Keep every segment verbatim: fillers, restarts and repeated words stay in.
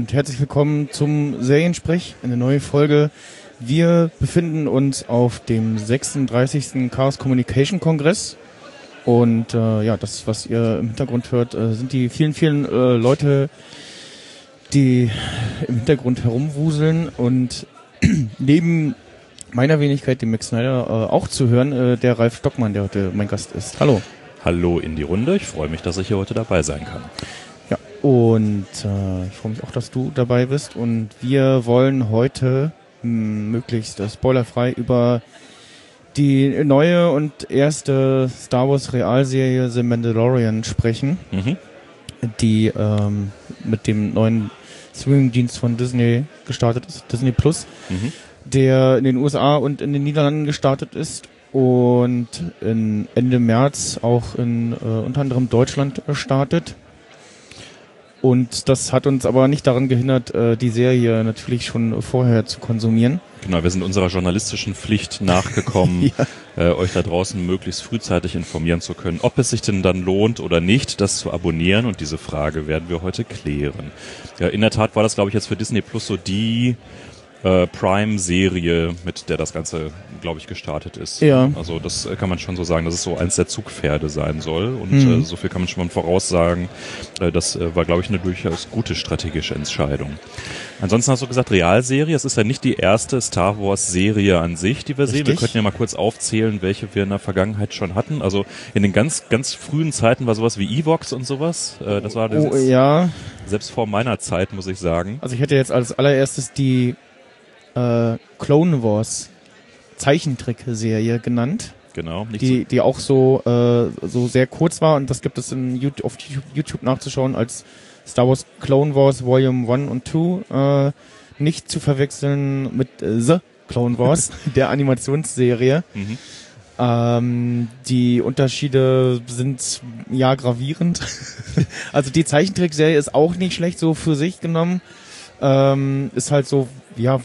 und herzlich willkommen zum Seriensprech, eine neue Folge. Wir befinden uns auf dem sechsunddreißigsten Chaos Communication Kongress und äh, ja, das, was ihr im Hintergrund hört, äh, sind die vielen, vielen äh, Leute, die im Hintergrund herumwuseln und neben meiner Wenigkeit, dem Max Snyder, äh, auch zu hören, äh, der Ralf Stockmann, der heute mein Gast ist. Hallo. Hallo in die Runde, ich freue mich, dass ich hier heute dabei sein kann. Ja, und äh, ich freue mich auch, dass du dabei bist und wir wollen heute mh, möglichst äh, spoilerfrei über die neue und erste Star Wars Realserie The Mandalorian sprechen, Mhm. die ähm, mit dem neuen Streaming-Dienst von Disney gestartet ist, Disney Plus, Mhm. der in den U S A und in den Niederlanden gestartet ist und in Ende März auch in äh, unter anderem Deutschland äh, startet. Und das hat uns aber nicht daran gehindert, äh, die Serie natürlich schon vorher zu konsumieren. Genau, wir sind unserer journalistischen Pflicht nachgekommen, Ja. äh, euch da draußen möglichst frühzeitig informieren zu können, ob es sich denn dann lohnt oder nicht, das zu abonnieren. Und diese Frage werden wir heute klären. Ja, in der Tat war das, glaube ich, jetzt für Disney Plus so die äh, Prime-Serie, mit der das Ganze, glaube ich, gestartet ist. Ja. Also das äh, kann man schon so sagen, dass es so eins der Zugpferde sein soll. Und Mhm. äh, so viel kann man schon mal voraussagen. Äh, das äh, war, glaube ich, eine durchaus gute strategische Entscheidung. Ansonsten hast du gesagt, Realserie. Es ist ja nicht die erste Star Wars-Serie an sich, die wir sehen. Wir Richtig. könnten ja mal kurz aufzählen, welche wir in der Vergangenheit schon hatten. Also in den ganz, ganz frühen Zeiten war sowas wie Evox und sowas. Äh, das war das Oh ja, selbst vor meiner Zeit, muss ich sagen. also ich hätte jetzt als allererstes die äh, Clone Wars Zeichentrickserie genannt, Genau. Nicht die die auch so äh, so sehr kurz war und das gibt es in YouTube, auf YouTube nachzuschauen als Star Wars Clone Wars Volume eins und zwei, äh, nicht zu verwechseln mit äh, The Clone Wars, der Animationsserie. so, mhm. Ähm, die Unterschiede sind ja gravierend. Also die Zeichentrickserie ist auch nicht schlecht so für sich genommen. Ähm, ist halt so, ja,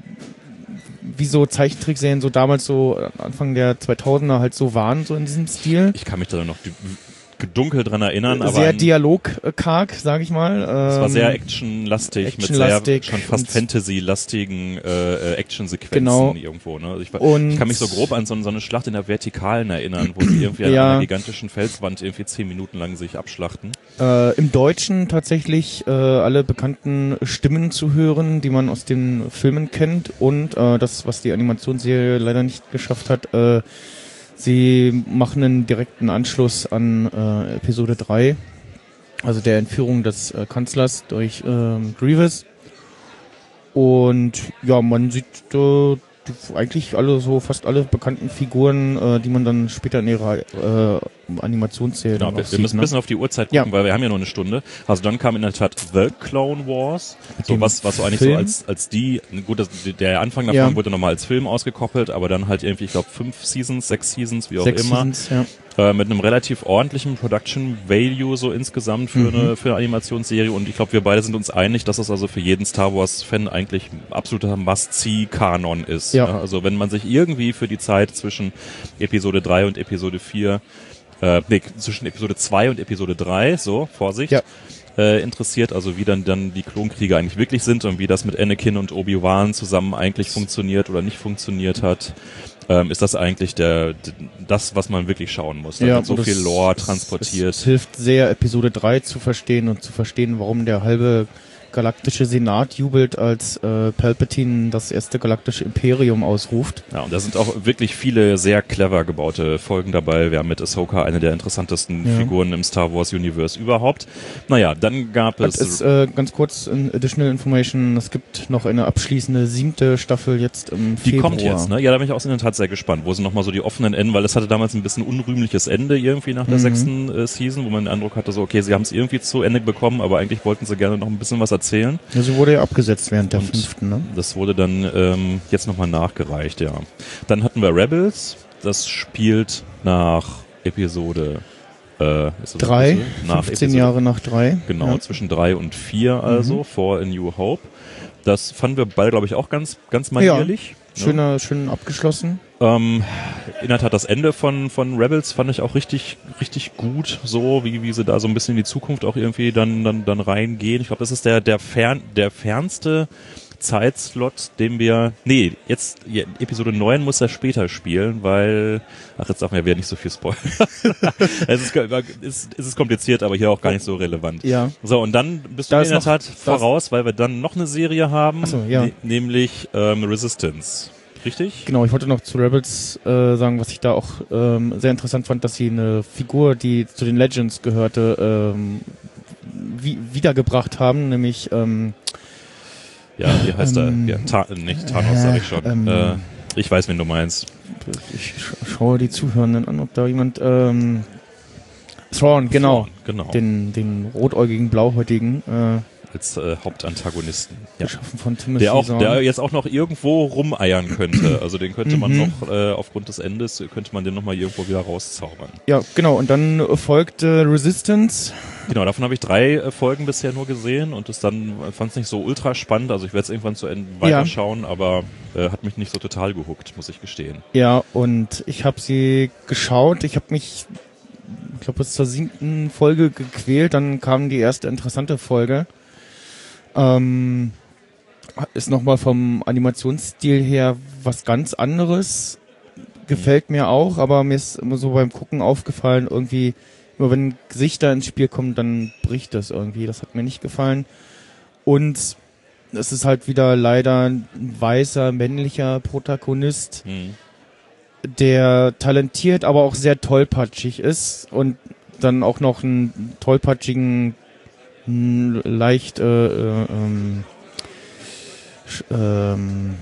wie so Zeichentrickserien so damals so Anfang der zweitausender halt so waren, so in diesem Stil. Ich kann mich da noch dunkel dran erinnern, aber Sehr an, dialogkarg, sag ich mal. es war Ähm, sehr actionlastig, actionlastig mit sehr schon fast und- Fantasy-lastigen äh, äh, Actionsequenzen Genau. irgendwo. Ne? Also ich, war- Und- ich kann mich so grob an so, so eine Schlacht in der Vertikalen erinnern, wo sie irgendwie an Ja. einer gigantischen Felswand irgendwie zehn Minuten lang sich abschlachten. Äh, im Deutschen tatsächlich äh, alle bekannten Stimmen zu hören, die man aus den Filmen kennt und äh, das, was die Animationsserie leider nicht geschafft hat, äh, sie machen einen direkten Anschluss an äh, Episode drei, also der Entführung des äh, Kanzlers durch ähm, Grievous. Und ja, man sieht äh, die, eigentlich alle so fast alle bekannten Figuren, äh, die man dann später in ihrer äh, Animationsserie Genau, dann wir, auch wir müssen sieht, ein ne? bisschen auf die Uhrzeit gucken, Ja. weil wir haben ja nur eine Stunde. Also dann kam in der Tat The Clone Wars, so dem was, was so eigentlich Film? so als als die, gut, das, der Anfang davon Ja. wurde nochmal als Film ausgekoppelt, aber dann halt irgendwie, ich glaube, fünf Seasons, sechs Seasons, wie auch Sechs immer. Seasons, ja. Äh, mit einem relativ ordentlichen Production Value so insgesamt für Mhm. eine für eine Animationsserie und ich glaube, wir beide sind uns einig, dass es also für jeden Star Wars Fan eigentlich ein absoluter Must-See-Kanon ist. Ja. Also wenn man sich irgendwie für die Zeit zwischen Episode drei und Episode vier, äh, nee, zwischen Episode zwei und Episode drei, so, Vorsicht, Ja. äh, interessiert, also wie dann dann die Klonkriege eigentlich wirklich sind und wie das mit Anakin und Obi-Wan zusammen eigentlich funktioniert oder nicht funktioniert hat. Ähm, ist das eigentlich der d- das, was man wirklich schauen muss? Da wird so und viel es- Lore es- transportiert. Es, es hilft sehr, Episode drei zu verstehen und zu verstehen, warum der halbe galaktische Senat jubelt, als äh, Palpatine das erste galaktische Imperium ausruft. Ja, und da sind auch wirklich viele sehr clever gebaute Folgen dabei. Wir haben mit Ahsoka eine der interessantesten Ja. Figuren im Star Wars Universe überhaupt. Naja, dann gab Und es... es äh, ganz kurz in Additional Information, es gibt noch eine abschließende siebte Staffel jetzt im Die Februar. kommt jetzt, ne? Ja, da bin ich auch in der Tat sehr gespannt, wo sie nochmal so die offenen Enden, weil es hatte damals ein bisschen unrühmliches Ende irgendwie nach der Mhm. sechsten äh, Season, wo man den Eindruck hatte, so okay, sie haben es irgendwie zu Ende bekommen, aber eigentlich wollten sie gerne noch ein bisschen was erzählen. Ja, sie wurde ja abgesetzt während der Und fünften, ne? Das wurde dann ähm, jetzt nochmal nachgereicht, ja. Dann hatten wir Rebels, das spielt nach Episode äh, ist das Drei, Episode? Nach fünfzehn Episode- Jahre nach drei. Genau, Ja. zwischen drei und vier also, vor A New Hope. Das fanden wir beide, glaube ich, auch ganz, ganz manierlich. schöner, ja. schön abgeschlossen. Ähm, in der Tat, das Ende von, von Rebels fand ich auch richtig, richtig gut, so, wie, wie sie da so ein bisschen in die Zukunft auch irgendwie dann, dann, dann reingehen. Ich glaube, das ist der, der fern, der fernste Zeitslot, den wir, nee, jetzt, ja, Episode neun muss er später spielen, weil, ach, jetzt darf man ja wieder nicht so viel spoilern. es, ist, es, es ist kompliziert, aber hier auch gar nicht so relevant. Ja. So, und dann bist du da in der Tat voraus, weil wir dann noch eine Serie haben, Ach so, ja. ne, nämlich ähm, Resistance. Richtig? Genau, ich wollte noch zu Rebels äh, sagen, was ich da auch ähm, sehr interessant fand, dass sie eine Figur, die zu den Legends gehörte, ähm, wie, wiedergebracht haben, nämlich ähm, ja, wie heißt ähm, er? Ja, Ta nicht Thanos, äh, sag ich schon. Ähm, äh, ich weiß, wen du meinst. Ich sch schaue die Zuhörenden an, ob da jemand ähm, Thrawn, genau. Thrawn, genau. Den, den rotäugigen, blauhäutigen äh, als äh, Hauptantagonisten. Ja. Geschaffen von Timothy Der auch, Zahn. der jetzt auch noch irgendwo rumeiern könnte. Also den könnte man noch, äh, aufgrund des Endes, könnte man den nochmal irgendwo wieder rauszaubern. Ja, genau. Und dann folgte Resistance. Genau, davon habe ich drei äh, Folgen bisher nur gesehen und es dann fand es nicht so ultra spannend. Also ich werde es irgendwann zu Ende weiterschauen, ja. aber äh, hat mich nicht so total gehuckt, muss ich gestehen. Ja, und ich habe sie geschaut. Ich habe mich, ich glaube, bis zur siebten Folge gequält. Dann kam die erste interessante Folge. Ähm, ist nochmal vom Animationsstil her was ganz anderes. Gefällt mir auch, aber mir ist immer so beim Gucken aufgefallen, irgendwie, immer wenn Gesichter ins Spiel kommen, dann bricht das irgendwie. Das hat mir nicht gefallen. Und es ist halt wieder leider ein weißer, männlicher Protagonist, mhm. der talentiert, aber auch sehr tollpatschig ist und dann auch noch einen tollpatschigen leicht äh, äh, ähm, ähm,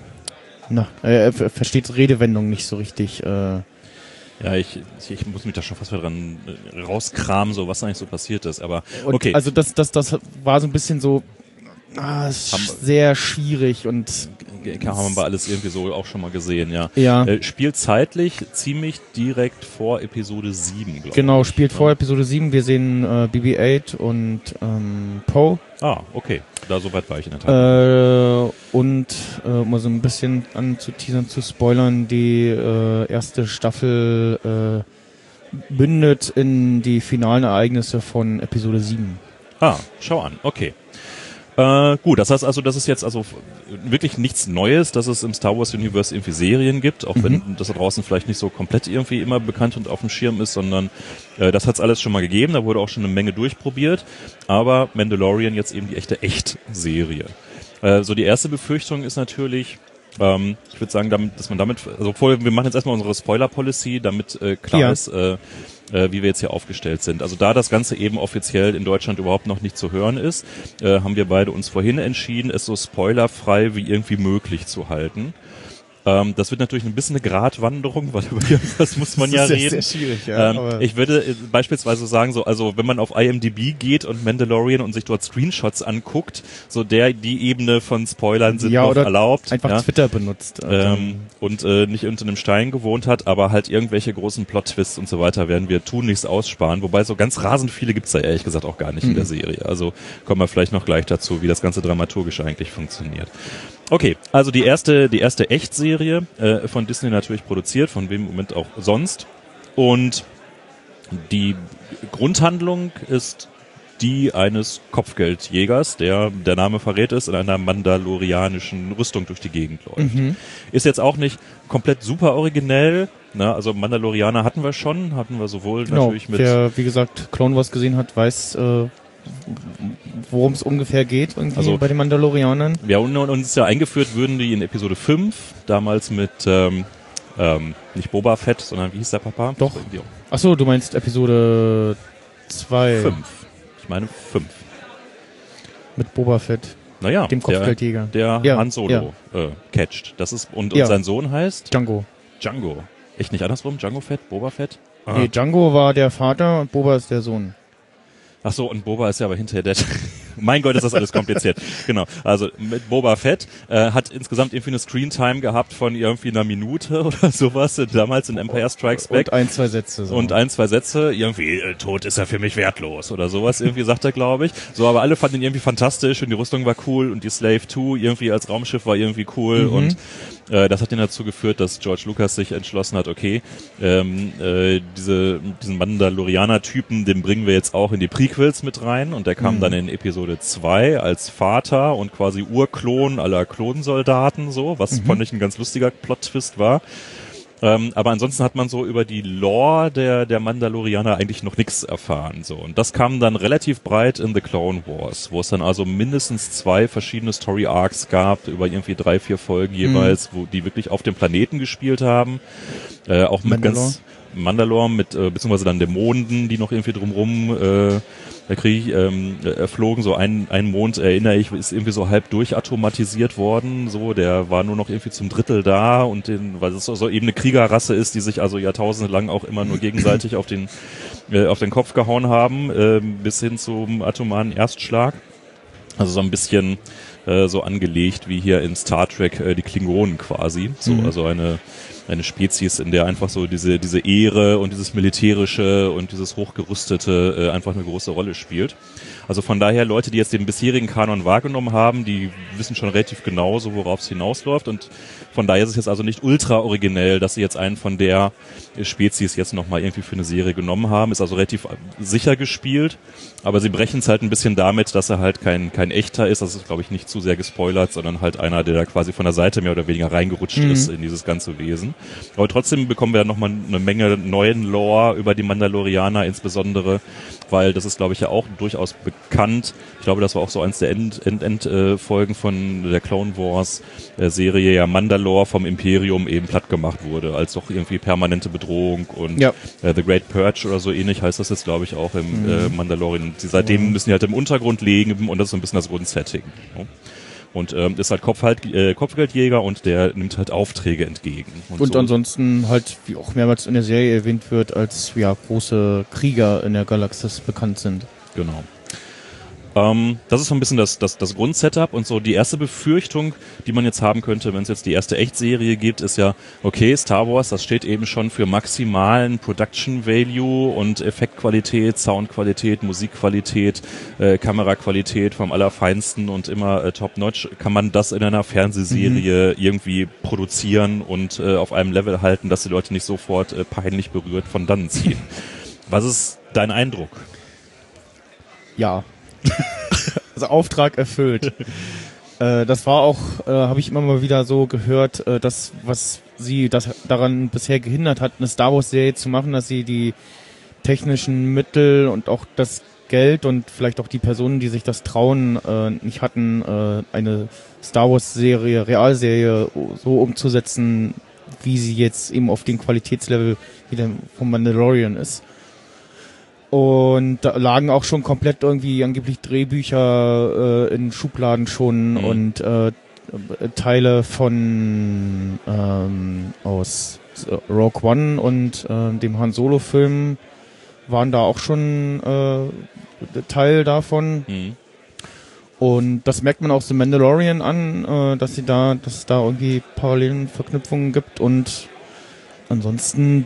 na, er versteht Redewendung nicht so richtig. Äh. Ja, ich, ich muss mich da schon fast wieder dran rauskramen, so was eigentlich so passiert ist. Aber okay. Und also das, das, das war so ein bisschen so ah, sehr schwierig und haben wir alles irgendwie so auch schon mal gesehen, ja. ja. Äh, spielt zeitlich ziemlich direkt vor Episode sieben, glaube ich. Genau, spielt ja. vor Episode sieben. Wir sehen äh, B B acht und ähm, Poe. Ah, okay. Da soweit war ich in der Tat. Äh, und äh, um mal so ein bisschen anzuteasern, zu spoilern, die äh, erste Staffel äh, mündet in die finalen Ereignisse von Episode sieben. Ah, schau an, okay. Äh, gut, das heißt also, dass es jetzt also wirklich nichts Neues, dass es im Star Wars Universe irgendwie Serien gibt, auch mhm. wenn das da draußen vielleicht nicht so komplett irgendwie immer bekannt und auf dem Schirm ist, sondern äh, das hat es alles schon mal gegeben, da wurde auch schon eine Menge durchprobiert, aber Mandalorian jetzt eben die echte Echt-Serie. Äh, so die erste Befürchtung ist natürlich, ähm, ich würde sagen, damit, dass man damit, also vorher, wir machen jetzt erstmal unsere Spoiler-Policy, damit äh, klar ja. ist, äh, Äh, wie wir jetzt hier aufgestellt sind. Also da das Ganze eben offiziell in Deutschland überhaupt noch nicht zu hören ist, äh, haben wir beide uns vorhin entschieden, es so spoilerfrei wie irgendwie möglich zu halten. Ähm, das wird natürlich ein bisschen eine Gratwanderung, weil über das muss man ja reden. Das ist sehr schwierig, ja. Ähm, aber ich würde äh, beispielsweise sagen, so, also wenn man auf I M D B geht und Mandalorian und sich dort Screenshots anguckt, so der die Ebene von Spoilern sind ja, noch oder erlaubt. Einfach ja? Twitter benutzt. Ähm, und äh, nicht unter einem Stein gewohnt hat, aber halt irgendwelche großen Plot-Twists und so weiter werden wir tunlichst aussparen. Wobei so ganz rasend viele gibt's da ehrlich gesagt auch gar nicht mhm. in der Serie. Also kommen wir vielleicht noch gleich dazu, wie das ganze Dramaturgische eigentlich funktioniert. Okay, also die erste, die erste Echt-Serie äh, von Disney natürlich produziert, von wem im Moment auch sonst. Und die Grundhandlung ist die eines Kopfgeldjägers, der, der Name verrät es, in einer mandalorianischen Rüstung durch die Gegend läuft. Mhm. Ist jetzt auch nicht komplett super originell, ne? Also Mandalorianer hatten wir schon, hatten wir sowohl genau, natürlich mit... Wer, wie gesagt, Clone Wars gesehen hat, weiß... Äh worum es ungefähr geht irgendwie also, bei den Mandalorianern. Ja, und uns ist ja eingeführt würden die in Episode fünf, damals mit, ähm, ähm, nicht Boba Fett, sondern wie hieß der Papa? Doch. Achso, du meinst Episode zwei. fünf. Ich meine fünf. Mit Boba Fett. Naja, dem Kopfgeldjäger. Der, der ja, Han Solo ja. äh, catcht. Das ist, und, und ja. sein Sohn heißt? Django. Django. Echt nicht andersrum? Django Fett? Boba Fett? Ah. Nee, Django war der Vater und Boba ist der Sohn. Ach so, und Boba ist ja aber hinterher der... Mein Gott, ist das alles kompliziert. Genau, also mit Boba Fett äh, hat insgesamt irgendwie eine Screentime gehabt von irgendwie einer Minute oder sowas, damals in Empire Strikes Back. Und ein, zwei Sätze. So. Und ein, zwei Sätze, irgendwie, äh, tot ist er für mich wertlos oder sowas, irgendwie sagt er, glaube ich. So, aber alle fanden ihn irgendwie fantastisch und die Rüstung war cool und die Slave zwei irgendwie als Raumschiff war irgendwie cool mhm. und Äh, das hat dann dazu geführt, dass George Lucas sich entschlossen hat, okay, ähm, äh, diese, diesen Mandalorianer-Typen, den bringen wir jetzt auch in die Prequels mit rein und der kam mhm. dann in Episode zwei als Vater und quasi Urklon aller Klonsoldaten, so, was mhm. fand ich ein ganz lustiger Plot-Twist war. Ähm, aber ansonsten hat man so über die Lore der, der Mandalorianer eigentlich noch nichts erfahren, so. Und das kam dann relativ breit in The Clone Wars, wo es dann also mindestens zwei verschiedene Story Arcs gab, über irgendwie drei, vier Folgen jeweils, mhm. wo die wirklich auf dem Planeten gespielt haben, äh, auch mit Mandalore. ganz Mandalore mit, äh, beziehungsweise dann Dämonen, die noch irgendwie drumrum, äh, der Krieg, ähm, erflogen, so ein, ein Mond, erinnere ich, ist irgendwie so halb durchatomatisiert worden, so, der war nur noch irgendwie zum Drittel da und den, weil es so eben eine Kriegerrasse ist, die sich also jahrtausende lang auch immer nur gegenseitig auf den, äh, auf den Kopf gehauen haben, äh, bis hin zum atomaren Erstschlag. Also so ein bisschen, äh, so angelegt wie hier in Star Trek, äh, die Klingonen quasi, so, mhm. also eine, eine Spezies, in der einfach so diese diese Ehre und dieses Militärische und dieses Hochgerüstete äh, einfach eine große Rolle spielt. Also von daher Leute, die jetzt den bisherigen Kanon wahrgenommen haben, die wissen schon relativ genau so, worauf es hinausläuft und von daher ist es jetzt also nicht ultra originell, dass sie jetzt einen von der Spezies jetzt nochmal irgendwie für eine Serie genommen haben. Ist also relativ sicher gespielt, aber sie brechen es halt ein bisschen damit, dass er halt kein kein echter ist. Das ist, glaube ich, nicht zu sehr gespoilert, sondern halt einer, der da quasi von der Seite mehr oder weniger reingerutscht mhm. ist in dieses ganze Wesen. Aber trotzdem bekommen wir ja nochmal eine Menge neuen Lore über die Mandalorianer, insbesondere, weil das ist, glaube ich, ja auch durchaus bekannt. Ich glaube, das war auch so eins der End, End, End äh, Folgen von der Clone Wars äh, Serie, ja, Mandalore vom Imperium eben platt gemacht wurde, als doch irgendwie permanente Bedrohung und ja. äh, The Great Purge oder so ähnlich heißt das jetzt, glaube ich, auch im mhm. äh, Mandalorian. Die, seitdem mhm. müssen die halt im Untergrund legen und das ist so ein bisschen das Grundsetting. Ja. Und ähm, ist halt Kopf halt, äh, Kopfgeldjäger und der nimmt halt Aufträge entgegen. Und, und so. ansonsten halt, wie auch mehrmals in der Serie erwähnt wird, als ja große Krieger in der Galaxis bekannt sind. Genau. Ähm, das ist so ein bisschen das, das, das Grundsetup und so die erste Befürchtung, die man jetzt haben könnte, wenn es jetzt die erste Echtserie gibt, ist ja, okay, Star Wars, das steht eben schon für maximalen Production Value und Effektqualität, Soundqualität, Musikqualität, äh, Kameraqualität vom Allerfeinsten und immer äh, top-notch. Kann man das in einer Fernsehserie mhm. irgendwie produzieren und äh, auf einem Level halten, dass die Leute nicht sofort äh, peinlich berührt von dannen ziehen? Was ist dein Eindruck? Ja. Also Auftrag erfüllt. äh, das war auch, äh, habe ich immer mal wieder so gehört, äh, das, was sie das daran bisher gehindert hat, eine Star Wars Serie zu machen, dass sie die technischen Mittel und auch das Geld und vielleicht auch die Personen, die sich das trauen, äh, nicht hatten, äh, eine Star Wars Serie, Realserie so umzusetzen, wie sie jetzt eben auf dem Qualitätslevel wie der vom Mandalorian ist. Und da lagen auch schon komplett irgendwie angeblich Drehbücher äh, in Schubladen schon mhm. und äh, Teile von ähm, aus Rogue One und äh, dem Han Solo Film waren da auch schon äh, Teil davon. Mhm. Und das merkt man auch The Mandalorian an, äh, dass sie da, dass es da irgendwie parallelen Verknüpfungen gibt und ansonsten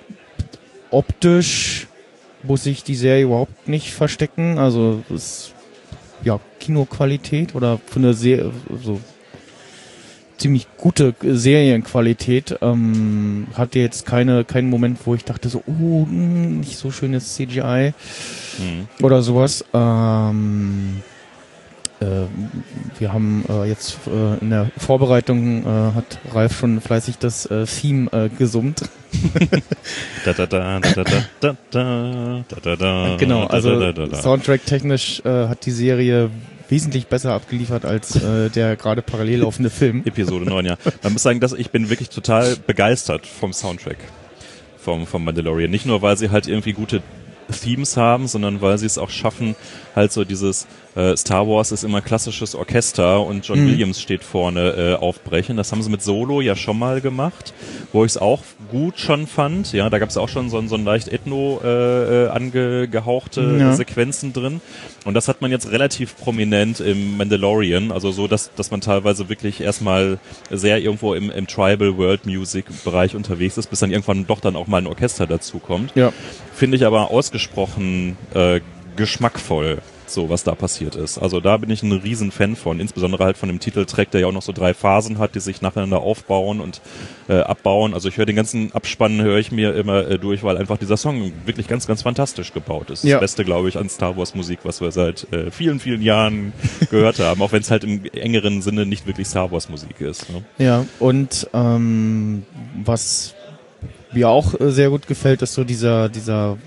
optisch muss sich die Serie überhaupt nicht verstecken. Also es ist ja Kinoqualität oder von der Serie so ziemlich gute Serienqualität. Ähm, hatte jetzt keine keinen Moment, wo ich dachte so, oh, mh, nicht so schönes C G I mhm. oder sowas. Ähm, äh, wir haben äh, jetzt äh, in der Vorbereitung äh, hat Ralf schon fleißig das äh, Theme äh, gesummt. da, da, da, da, da, da, da, da, da, genau, also da, da, da, da. Soundtrack-technisch äh, hat die Serie wesentlich besser abgeliefert als äh, der gerade parallel laufende Film. Episode neun, ja. Man muss sagen, dass ich bin wirklich total begeistert vom Soundtrack vom, vom Mandalorian. Nicht nur, weil sie halt irgendwie gute Themes haben, sondern weil sie es auch schaffen, halt so dieses äh, Star Wars ist immer klassisches Orchester und John mhm. Williams steht vorne äh, aufbrechen. Das haben sie mit Solo ja schon mal gemacht, wo ich es auch gut schon fand. Ja, da gab es auch schon so, so ein leicht ethno äh, angehauchte ja. Sequenzen drin. Und das hat man jetzt relativ prominent im Mandalorian, also so, dass dass man teilweise wirklich erstmal sehr irgendwo im, im Tribal World Music Bereich unterwegs ist, bis dann irgendwann doch dann auch mal ein Orchester dazu kommt. Ja. Finde ich aber ausgesprochen äh, geschmackvoll. so was da passiert ist. Also da bin ich ein riesen Fan von, insbesondere halt von dem Titeltrack, der ja auch noch so drei Phasen hat, die sich nacheinander aufbauen und äh, abbauen. Also ich höre den ganzen Abspann, höre ich mir immer äh, durch, weil einfach dieser Song wirklich ganz, ganz fantastisch gebaut ist. Ja. Das Beste, glaube ich, an Star Wars Musik, was wir seit äh, vielen, vielen Jahren gehört haben, auch wenn es halt im engeren Sinne nicht wirklich Star Wars Musik ist. Ne? Ja, und ähm, was mir auch äh, sehr gut gefällt, ist so dieser dieser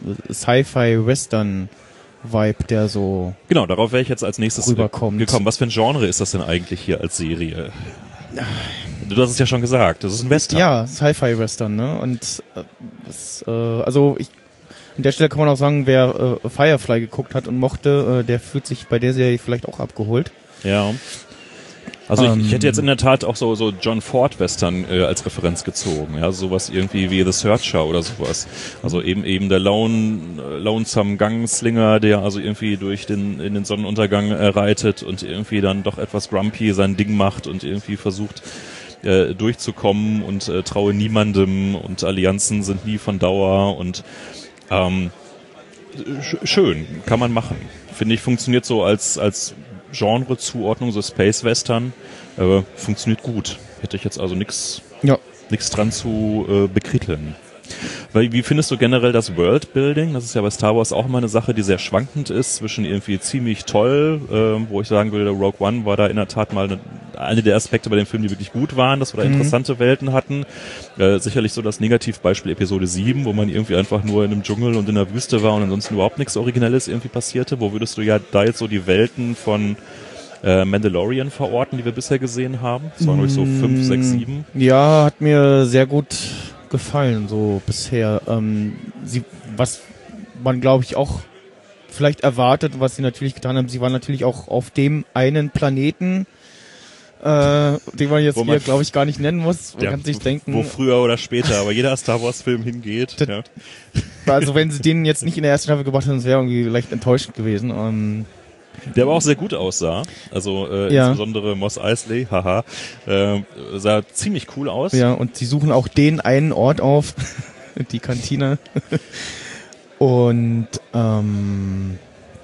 Sci-Fi-Western-Vibe, der so Genau, darauf wäre ich jetzt als nächstes rüberkommt. gekommen. Was für ein Genre ist das denn eigentlich hier als Serie? Du hast es ja schon gesagt, das ist ein Western. Ja, Sci-Fi-Western, ne? Und äh, das, äh, also ich an der Stelle kann man auch sagen, wer äh, Firefly geguckt hat und mochte, äh, der fühlt sich bei der Serie vielleicht auch abgeholt. Ja. Also ich, Ähm, ich hätte jetzt in der Tat auch so so John Ford Western äh, als Referenz gezogen, ja, sowas irgendwie wie The Searcher oder sowas. Also eben eben der Lone äh, Lonesome Gangslinger, der also irgendwie durch den in den Sonnenuntergang äh, reitet und irgendwie dann doch etwas grumpy sein Ding macht und irgendwie versucht äh, durchzukommen und äh, traue niemandem und Allianzen sind nie von Dauer und ähm, sch- schön, kann man machen. Finde ich, funktioniert so als als Genre-Zuordnung, so Space-Western, äh, funktioniert gut. Hätte ich jetzt also nichts ja. nix dran zu äh, bekritteln. Weil, wie findest du generell das Worldbuilding? Das ist ja bei Star Wars auch immer eine Sache, die sehr schwankend ist, zwischen irgendwie ziemlich toll, äh, wo ich sagen würde, Rogue One war da in der Tat mal eine, eine der Aspekte bei dem Film, die wirklich gut waren, dass wir da Mhm. interessante Welten hatten. Äh, sicherlich so das Negativbeispiel Episode sieben, wo man irgendwie einfach nur in einem Dschungel und in der Wüste war und ansonsten überhaupt nichts Originelles irgendwie passierte. Wo würdest du ja da jetzt so die Welten von äh, Mandalorian verorten, die wir bisher gesehen haben? Das waren ruhig so fünf, sechs, sieben. Ja, hat mir sehr gut gefallen, so bisher. Ähm, sie, was man, glaube ich, auch vielleicht erwartet, was sie natürlich getan haben, sie waren natürlich auch auf dem einen Planeten, äh, den man jetzt Wo man- hier, glaube ich, gar nicht nennen muss. Man Ja, kann sich denken, wo früher oder später, aber jeder Star Wars Film hingeht. Das- Ja. also wenn sie den jetzt nicht in der ersten Staffel gebracht hätten, das wäre irgendwie leicht enttäuschend gewesen. Ähm, Der aber auch sehr gut aussah. Also äh, Ja. insbesondere Mos Eisley, haha, äh, sah ziemlich cool aus. ja, und sie suchen auch den einen Ort auf, die Kantine. Und ähm,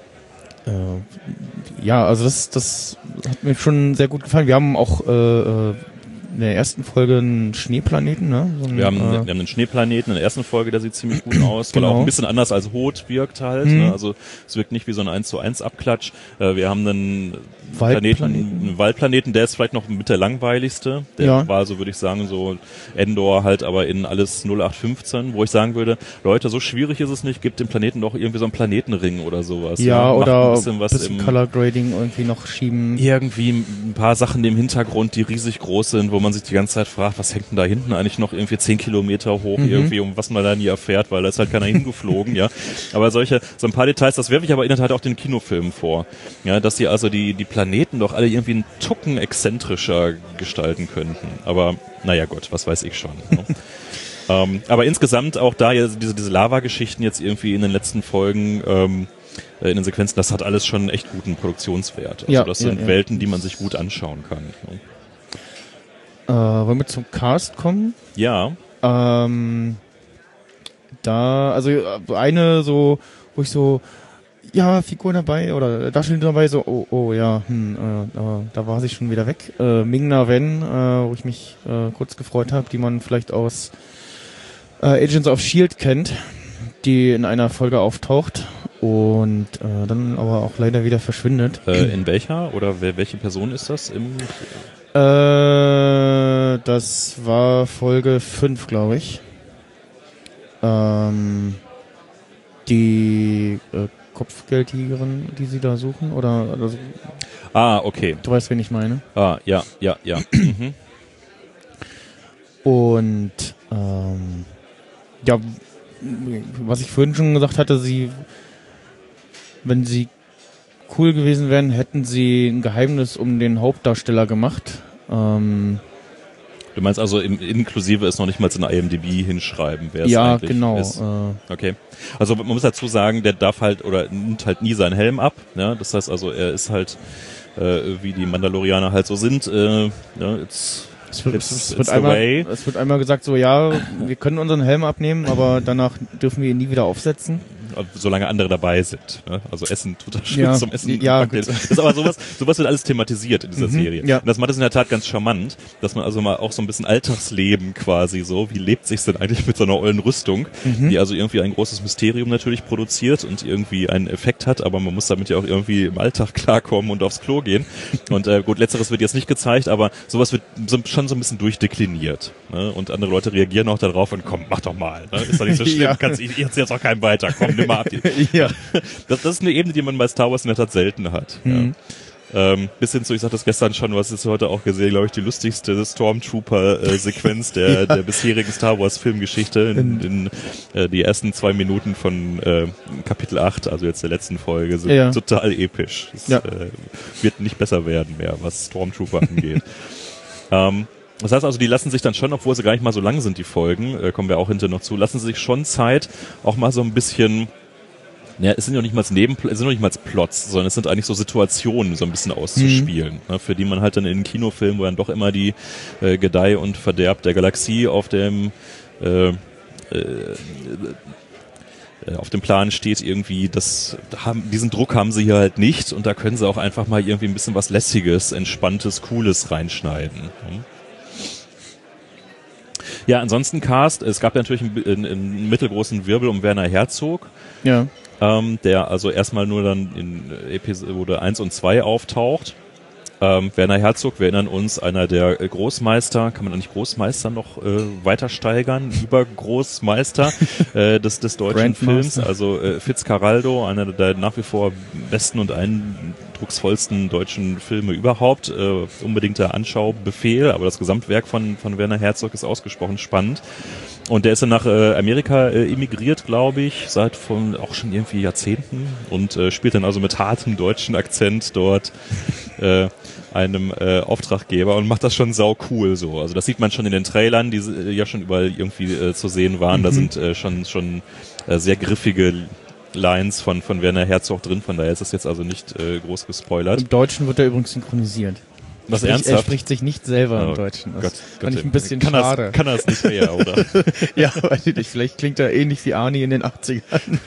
äh, ja, also das, das hat mir schon sehr gut gefallen. Wir haben auch äh, äh, in der ersten Folge einen Schneeplaneten, ne? So ein, Wir haben, äh, wir haben einen Schneeplaneten in der ersten Folge, der sieht ziemlich gut aus, weil er Genau. auch ein bisschen anders als Hoth wirkt halt. Mhm. Ne? Also es wirkt nicht wie so ein eins zu eins Abklatsch. Äh, wir haben einen Waldplaneten. Planeten, einen Waldplaneten, der ist vielleicht noch mit der langweiligste. Der Ja. war so, würde ich sagen, so Endor halt, aber in alles null acht fünfzehn, wo ich sagen würde, Leute, so schwierig ist es nicht, gibt dem Planeten doch irgendwie so einen Planetenring oder sowas. ja, Macht oder ein bisschen was bisschen im Color Grading irgendwie noch schieben. irgendwie ein paar Sachen im Hintergrund, die riesig groß sind, wo man sich die ganze Zeit fragt, was hängt denn da hinten eigentlich noch irgendwie zehn Kilometer hoch Mhm. irgendwie, um was man da nie erfährt, weil da ist halt keiner hingeflogen, ja. Aber solche, so ein paar Details, das werfe ich aber in der Tat auch den Kinofilmen vor. Ja, dass sie also die, die Planeten doch alle irgendwie einen Tucken exzentrischer gestalten könnten. Aber, naja Gott, was weiß ich schon. Ne? ähm, aber insgesamt auch da ja diese, diese Lava-Geschichten jetzt irgendwie in den letzten Folgen, ähm, in den Sequenzen, das hat alles schon echt guten Produktionswert. Also Ja, das ja, sind ja. Welten, die man sich gut anschauen kann. Ne? Äh, wollen wir zum Cast kommen? Ja, Ähm, da, also äh, eine so, wo ich so, ja, Figur dabei oder Darsteller dabei, so, oh, oh ja, hm, äh, da, da war sie schon wieder weg. Äh, Ming-Na Wen, äh, wo ich mich äh, kurz gefreut habe, die man vielleicht aus äh, Agents of S H I E L D kennt, die in einer Folge auftaucht und äh, dann aber auch leider wieder verschwindet. äh, in welcher oder wer, welche Person ist das? Im Äh, das war Folge fünf, glaube ich. Ähm, die äh, Kopfgeldjägerin, die sie da suchen, oder also, ah, okay. du weißt, wen ich meine. Ah, ja, ja, ja. Mhm. Und ähm, ja, was ich vorhin schon gesagt hatte, sie, wenn sie cool gewesen wären, hätten sie ein Geheimnis um den Hauptdarsteller gemacht. Ähm, Du meinst also im, inklusive ist noch nicht mal in der I M D B hinschreiben, wer es ja, eigentlich genau. ist. Äh, Okay. Also man muss dazu sagen, der darf halt oder nimmt halt nie seinen Helm ab. Ja? Das heißt also, er ist halt äh, wie die Mandalorianer halt so sind. Äh, ja, it's, Es wird, it's, es, it's wird the einmal, way. es wird einmal gesagt so, ja, wir können unseren Helm abnehmen, aber danach dürfen wir ihn nie wieder aufsetzen. solange andere dabei sind. Ne? Also Essen tut das schon ja, zum Essen. Ja, das ist aber sowas, sowas wird alles thematisiert in dieser mhm, Serie. Ja. Und das macht es in der Tat ganz charmant, dass man also mal auch so ein bisschen Alltagsleben quasi so, wie lebt sich's denn eigentlich mit so einer ollen Rüstung, mhm. die also irgendwie ein großes Mysterium natürlich produziert und irgendwie einen Effekt hat, aber man muss damit ja auch irgendwie im Alltag klarkommen und aufs Klo gehen. Und äh, gut, letzteres wird jetzt nicht gezeigt, aber sowas wird so, schon so ein bisschen durchdekliniert. Ne? Und andere Leute reagieren auch darauf und komm, mach doch mal. Ne? Ist doch nicht so schlimm, ja. Kannst, ich, ich erzähl jetzt auch keinem weiter, komm, nimm mal ab. ja. das, das ist eine Ebene, die man bei Star Wars in der Tat selten hat. Mhm. Ja. Ähm, bis hin zu, ich sagte das gestern schon, was ist heute auch gesehen, glaube ich, die lustigste Stormtrooper-Sequenz der, ja. der bisherigen Star Wars-Filmgeschichte. In, in äh, die ersten zwei Minuten von äh, Kapitel acht, also jetzt der letzten Folge, sind ja. total episch. Es ja. äh, wird nicht besser werden mehr, was Stormtrooper angeht. ähm, Das heißt also, die lassen sich dann schon, obwohl sie gar nicht mal so lang sind, die Folgen, äh, kommen wir auch hinterher noch zu, lassen sie sich schon Zeit, auch mal so ein bisschen, ja, es sind ja nicht mal Nebenpl- es sind noch nicht mal Plots, sondern es sind eigentlich so Situationen so ein bisschen auszuspielen, mhm. ne, für die man halt dann in Kinofilmen, wo dann doch immer die äh, Gedeih und Verderb der Galaxie auf dem äh, äh, auf dem Plan steht irgendwie, das haben, diesen Druck haben sie hier halt nicht und da können sie auch einfach mal irgendwie ein bisschen was Lässiges, Entspanntes, Cooles reinschneiden. Ne? Ja, ansonsten Cast, es gab ja natürlich einen, einen, einen mittelgroßen Wirbel um Werner Herzog, ja. ähm, der also erstmal nur dann in Episode eins und zwei auftaucht. Ähm, Werner Herzog, wir erinnern uns, einer der Großmeister, kann man eigentlich Großmeister noch äh, weiter steigern, Übergroßmeister äh, des, des deutschen Films, also äh, Fitzcarraldo, einer der nach wie vor besten und eindrucksvollsten deutschen Filme überhaupt, äh, unbedingter Anschaubefehl, aber das Gesamtwerk von, von Werner Herzog ist ausgesprochen spannend. Und der ist dann nach äh, Amerika äh, emigriert, glaube ich, seit von auch schon irgendwie Jahrzehnten und äh, spielt dann also mit hartem deutschen Akzent dort äh, einem äh, Auftraggeber und macht das schon sau cool so. Also das sieht man schon in den Trailern, die äh, ja schon überall irgendwie äh, zu sehen waren. Mhm. Da sind äh, schon schon äh, sehr griffige Lines von von Werner Herzog drin. Von daher ist das jetzt also nicht äh, groß gespoilert. Im Deutschen wird er übrigens synchronisiert. Was sprich, ernsthaft? Er spricht sich nicht selber oh, im Deutschen. Das Gott, fand Gott, ich ein bisschen kann schade. Das, kann das nicht mehr, oder? Ja, weiß ich nicht. Vielleicht klingt er ähnlich wie Arnie in den achtzigern.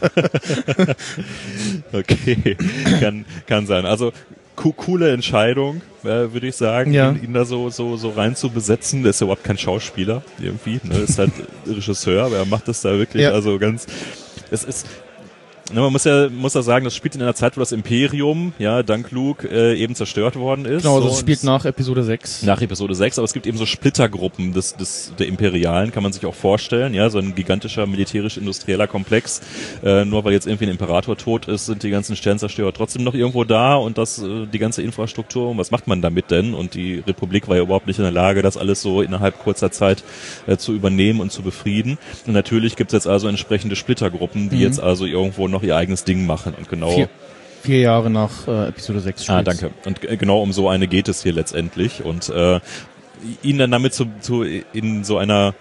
Okay, kann, kann sein. Also co- coole Entscheidung, äh, würde ich sagen, ja. ihn, ihn da so so so rein zu besetzen. Der ist ja überhaupt kein Schauspieler irgendwie. Ne? Ist halt Regisseur, aber er macht das da wirklich ja. also ganz. Es ist Ne, man muss ja, muss ja sagen, das spielt in einer Zeit, wo das Imperium, ja, dank Luke, äh, eben zerstört worden ist. Genau, also so, das spielt nach Episode sechs. Nach Episode sechs, aber es gibt eben so Splittergruppen des, des, der Imperialen, kann man sich auch vorstellen, ja, so ein gigantischer militärisch-industrieller Komplex. Äh, nur weil jetzt irgendwie ein Imperator tot ist, sind die ganzen Sternzerstörer trotzdem noch irgendwo da und das, äh, die ganze Infrastruktur, und was macht man damit denn? Und die Republik war ja überhaupt nicht in der Lage, das alles so innerhalb kurzer Zeit äh, zu übernehmen und zu befrieden. Und natürlich gibt es jetzt also entsprechende Splittergruppen, die mhm. jetzt also irgendwo noch ihr eigenes Ding machen und genau vier, vier Jahre nach äh, Episode sechs spielt. Ah, danke. Und g- genau um so eine geht es hier letztendlich und äh, ihn dann damit zu, zu in so einer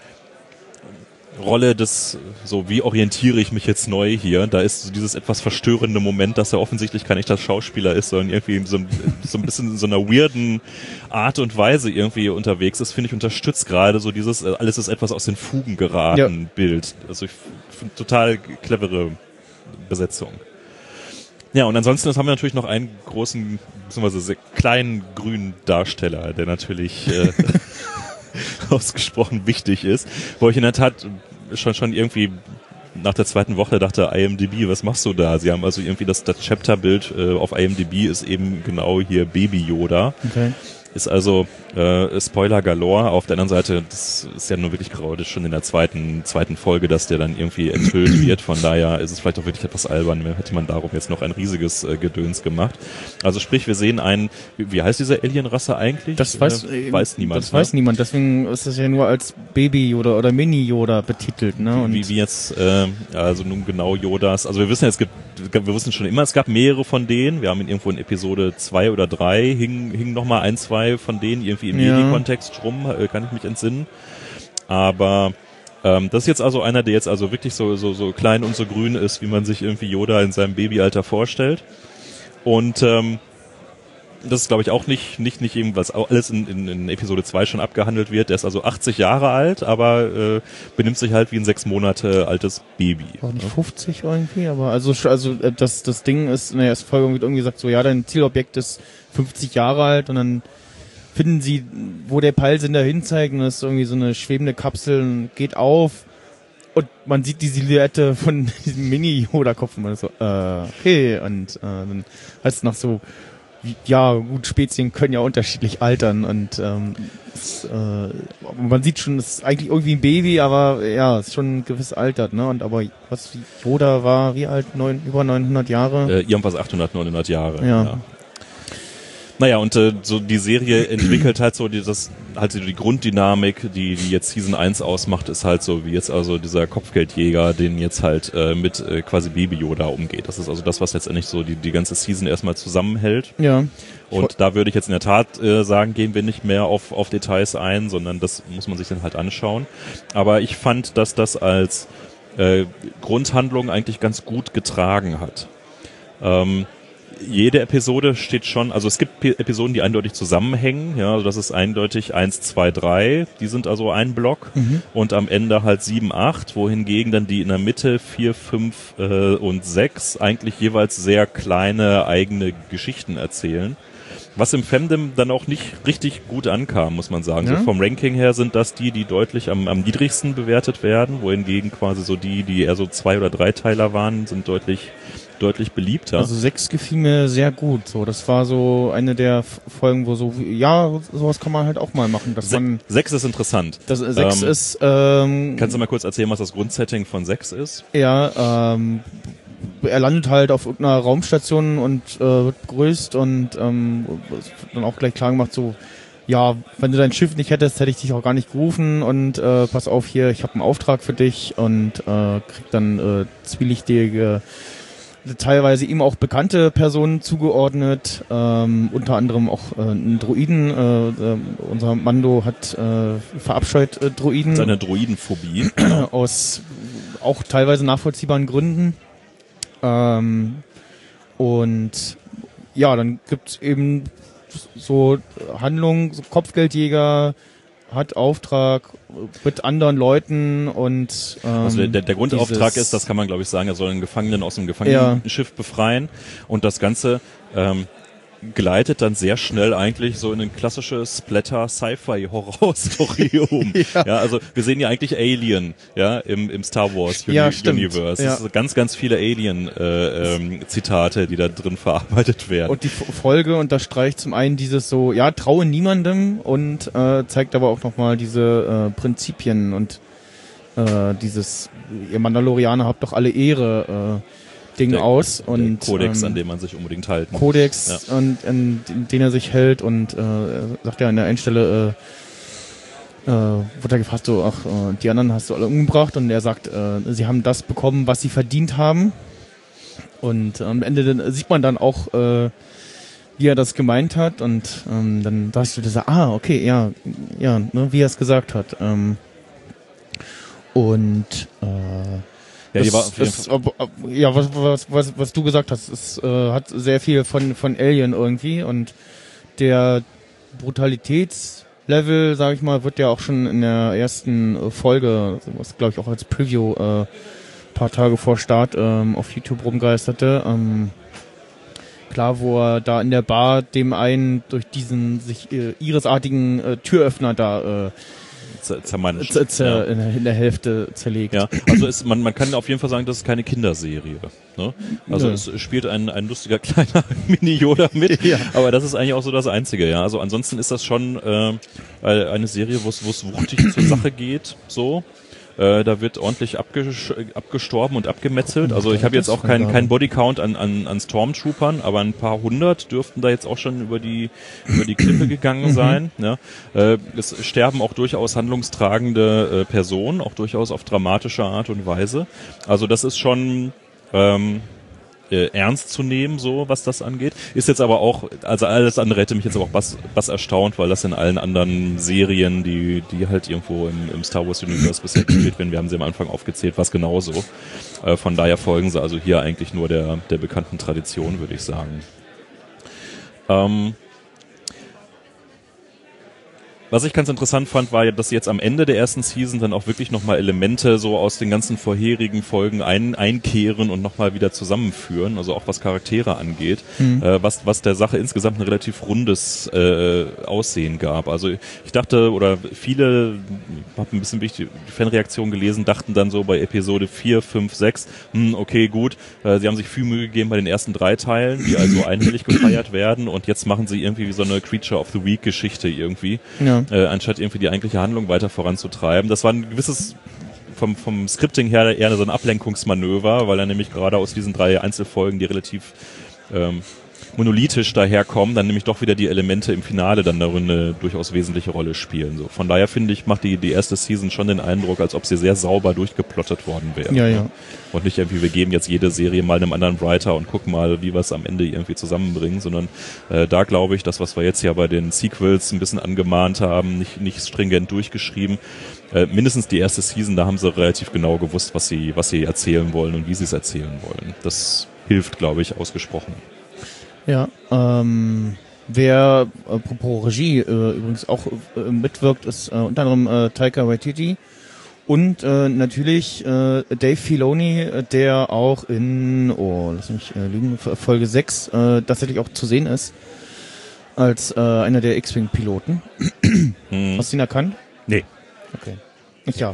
Rolle des, so wie orientiere ich mich jetzt neu hier, da ist so dieses etwas verstörende Moment, dass er offensichtlich kein echter Schauspieler ist, sondern irgendwie so, so ein bisschen in so einer weirden Art und Weise irgendwie unterwegs ist, finde ich, unterstützt gerade so dieses, alles ist etwas aus den Fugen geraten ja. Bild. Also ich finde total clevere Besetzung. Ja, und ansonsten haben wir natürlich noch einen großen, beziehungsweise sehr kleinen grünen Darsteller, der natürlich äh, ausgesprochen wichtig ist, wo ich in der Tat schon schon irgendwie nach der zweiten Woche dachte, I M D B, was machst du da? Sie haben also irgendwie das, das Chapterbild äh, auf I M D B ist eben genau hier Baby Yoda. Okay. Ist also äh, Spoiler galore. Auf der anderen Seite, das ist ja nur wirklich grau, das ist schon in der zweiten zweiten Folge, dass der dann irgendwie enthüllt wird. Von daher ist es vielleicht auch wirklich etwas albern, hätte man darum jetzt noch ein riesiges äh, Gedöns gemacht. Also sprich, wir sehen einen, wie, wie heißt diese Alienrasse eigentlich? Das weiß, äh, weiß niemand. Das ne? weiß niemand, deswegen ist das ja nur als Baby Yoda oder Mini Yoda betitelt. Ne? Und wie, wie jetzt, äh, also nun genau Yodas, also wir wissen ja, es gibt, wir wissen schon immer, es gab mehrere von denen. Wir haben in irgendwo in Episode zwei oder drei hingen hing nochmal ein, zwei von denen irgendwie im ja. Jedi-Kontext rum, äh, kann ich mich entsinnen. Aber ähm, das ist jetzt also einer, der jetzt also wirklich so, so, so klein und so grün ist, wie man sich irgendwie Yoda in seinem Babyalter vorstellt. Und ähm, das ist glaube ich auch nicht nicht nicht irgendwas alles in, in, in Episode zwei schon abgehandelt wird. Der ist also achtzig Jahre alt, aber äh, benimmt sich halt wie ein sechs Monate altes Baby. Auch nicht fünfzig irgendwie, aber also also das das Ding ist in der ersten Folge wird irgendwie gesagt so, ja, dein Zielobjekt ist fünfzig Jahre alt und dann finden sie, wo der Peilsender hinzeigt und das ist irgendwie so eine schwebende Kapsel und geht auf und man sieht die Silhouette von diesem Mini-Yoda-Kopf und man ist so, äh, okay, und äh, dann heißt es noch so, ja, gut, Spezien können ja unterschiedlich altern und ähm, es, äh, man sieht schon, es ist eigentlich irgendwie ein Baby, aber ja, es ist schon gewiss altert, ne? Und aber was Yoda war, wie alt? Neun, über neunhundert Jahre? Äh, irgendwas achthundert, neunhundert Jahre. Ja. ja. Naja, und äh, so die Serie entwickelt halt so dieses, halt so die Grunddynamik, die die jetzt Season eins ausmacht, ist halt so wie jetzt also dieser Kopfgeldjäger, den jetzt halt äh, mit äh, quasi Baby Yoda umgeht. Das ist also das, was letztendlich so die die ganze Season erstmal zusammenhält. Ja. Und da würde ich jetzt in der Tat äh, sagen, gehen wir nicht mehr auf auf Details ein, sondern das muss man sich dann halt anschauen. Aber ich fand, dass das als äh, Grundhandlung eigentlich ganz gut getragen hat. Ähm, Jede Episode steht schon, also es gibt P- Episoden, die eindeutig zusammenhängen, ja, also das ist eindeutig eins, zwei, drei, die sind also ein Block mhm. und am Ende halt sieben, acht, wohingegen dann die in der Mitte vier, fünf äh, und sechs eigentlich jeweils sehr kleine eigene Geschichten erzählen. Was im Fandom dann auch nicht richtig gut ankam, muss man sagen. Ja. So vom Ranking her sind das die, die deutlich am, am niedrigsten bewertet werden, wohingegen quasi so die, die eher so zwei- oder dreiteiler waren, sind deutlich deutlich beliebter. Also sechs gefiel mir sehr gut. So, das war so eine der Folgen, wo so, ja, sowas kann man halt auch mal machen. Dass Se- man, sechs ist interessant. Das äh, sechs ähm, ist. Ähm, kannst du mal kurz erzählen, was das Grundsetting von sechs ist? Ja, ähm, er landet halt auf irgendeiner Raumstation und äh, wird begrüßt und ähm, dann auch gleich klar gemacht so, ja, wenn du dein Schiff nicht hättest, hätte ich dich auch gar nicht gerufen und äh, pass auf hier, ich habe einen Auftrag für dich und äh, krieg dann äh, zwielichtige, teilweise ihm auch bekannte Personen zugeordnet, ähm, unter anderem auch äh, einen Droiden. Äh, äh, unser Mando hat äh, verabscheut äh, Droiden. Seine Droidenphobie. Aus auch teilweise nachvollziehbaren Gründen. Ähm, und ja, dann gibt's eben so Handlungen, so Kopfgeldjäger hat Auftrag mit anderen Leuten und ähm, also der, der Grundauftrag ist, das kann man glaube ich sagen, er soll einen Gefangenen aus dem Gefangenenschiff ja. befreien und das Ganze ähm, gleitet dann sehr schnell eigentlich so in eine klassische Splatter-Sci-Fi-Horror-Story um. ja. ja, also wir sehen ja eigentlich Alien, ja, im, im Star Wars Uni- ja, Universe. Ja. Es sind ganz, ganz viele Alien-Zitate, äh, ähm, die da drin verarbeitet werden. Und die Folge unterstreicht zum einen dieses so, ja, traue niemandem und äh, zeigt aber auch nochmal diese äh, Prinzipien und äh, dieses, ihr Mandalorianer habt doch alle Ehre, äh, Ding der, und der Kodex, ähm, an dem man sich unbedingt halten muss. Kodex, ja. und an den er sich hält und äh, sagt ja an der einen Stelle, äh, äh, wird er gefragt so, ach, äh, die anderen hast du alle umgebracht und er sagt, äh, sie haben das bekommen, was sie verdient haben und äh, am Ende dann, sieht man dann auch, äh, wie er das gemeint hat und ähm, dann dachte ich so, ah, okay, ja, ja, ne, wie er es gesagt hat. Ähm, und äh, Ja, die war das, das, ja, was, was, was, was du gesagt hast, es äh, hat sehr viel von, von Alien irgendwie und der Brutalitätslevel, sag ich mal, wird ja auch schon in der ersten Folge, was glaube ich auch als Preview äh, paar Tage vor Start ähm, auf YouTube rumgeisterte. Ähm, klar, wo er da in der Bar dem einen durch diesen sich äh, irisartigen äh, Türöffner da äh, zermanscht. Z- z- ja. in, in der Hälfte zerlegt. Ja, also ist, man, man kann auf jeden Fall sagen, das ist keine Kinderserie. Ne? Also Nö. es spielt ein, ein lustiger kleiner Mini-Yoda mit, Ja. aber das ist eigentlich auch so das Einzige. Ja, also ansonsten ist das schon äh, eine Serie, wo es wuchtig zur Sache geht. So. Äh, da wird ordentlich abges- abgestorben und abgemetzelt. Also ich habe jetzt auch keinen kein Bodycount an, an, an Stormtroopern, aber ein paar hundert dürften da jetzt auch schon über die über die Klippe gegangen sein. Ja. Äh, es sterben auch durchaus handlungstragende äh, Personen, auch durchaus auf dramatische Art und Weise. Also das ist schon ähm, äh, ernst zu nehmen, so was das angeht. Ist jetzt aber auch, also alles andere hätte mich jetzt aber auch was, was erstaunt, weil das in allen anderen Serien, die die halt irgendwo im, im Star Wars Universe bisher gespielt werden, wir haben sie am Anfang aufgezählt, was genauso. Äh, von daher folgen sie also hier eigentlich nur der der bekannten Tradition, würde ich sagen. Ähm, Was ich ganz interessant fand, war ja, dass sie jetzt am Ende der ersten Season dann auch wirklich nochmal Elemente so aus den ganzen vorherigen Folgen ein, einkehren und nochmal wieder zusammenführen, also auch was Charaktere angeht, mhm. äh, was, was der Sache insgesamt ein relativ rundes äh, Aussehen gab. Also ich dachte, oder viele, ich habe ein bisschen die Fanreaktion gelesen, dachten dann so bei Episode vier, fünf, sechs, hm, okay, gut, äh, sie haben sich viel Mühe gegeben bei den ersten drei Teilen, die also einhellig gefeiert werden, und jetzt machen sie irgendwie wie so eine Creature of the Week Geschichte irgendwie. Ja. Äh, anstatt irgendwie die eigentliche Handlung weiter voranzutreiben. Das war ein gewisses, vom, vom Scripting her eher so ein Ablenkungsmanöver, weil er nämlich gerade aus diesen drei Einzelfolgen, die relativ ähm, monolithisch daherkommen, dann nämlich doch wieder die Elemente im Finale dann darin eine durchaus wesentliche Rolle spielen. So. Von daher finde ich, macht die, die erste Season schon den Eindruck, als ob sie sehr sauber durchgeplottet worden wäre. Ja, ja. Und nicht irgendwie, wir geben jetzt jede Serie mal einem anderen Writer und gucken mal, wie wir es am Ende irgendwie zusammenbringen, sondern äh, da glaube ich, das, was wir jetzt ja bei den Sequels ein bisschen angemahnt haben, nicht, nicht stringent durchgeschrieben, äh, mindestens die erste Season, da haben sie relativ genau gewusst, was sie, was sie erzählen wollen und wie sie es erzählen wollen. Das hilft, glaube ich, ausgesprochen. Ja, ähm, wer apropos Regie äh, übrigens auch äh, mitwirkt, ist äh, unter anderem äh, Taika Waititi und äh, natürlich äh, Dave Filoni, der auch in, oh, lass mich äh, lügen, Folge sechs äh, tatsächlich auch zu sehen ist, als äh, einer der X-Wing-Piloten. Hm. Hast du ihn erkannt? Nee. Okay. Ich ja.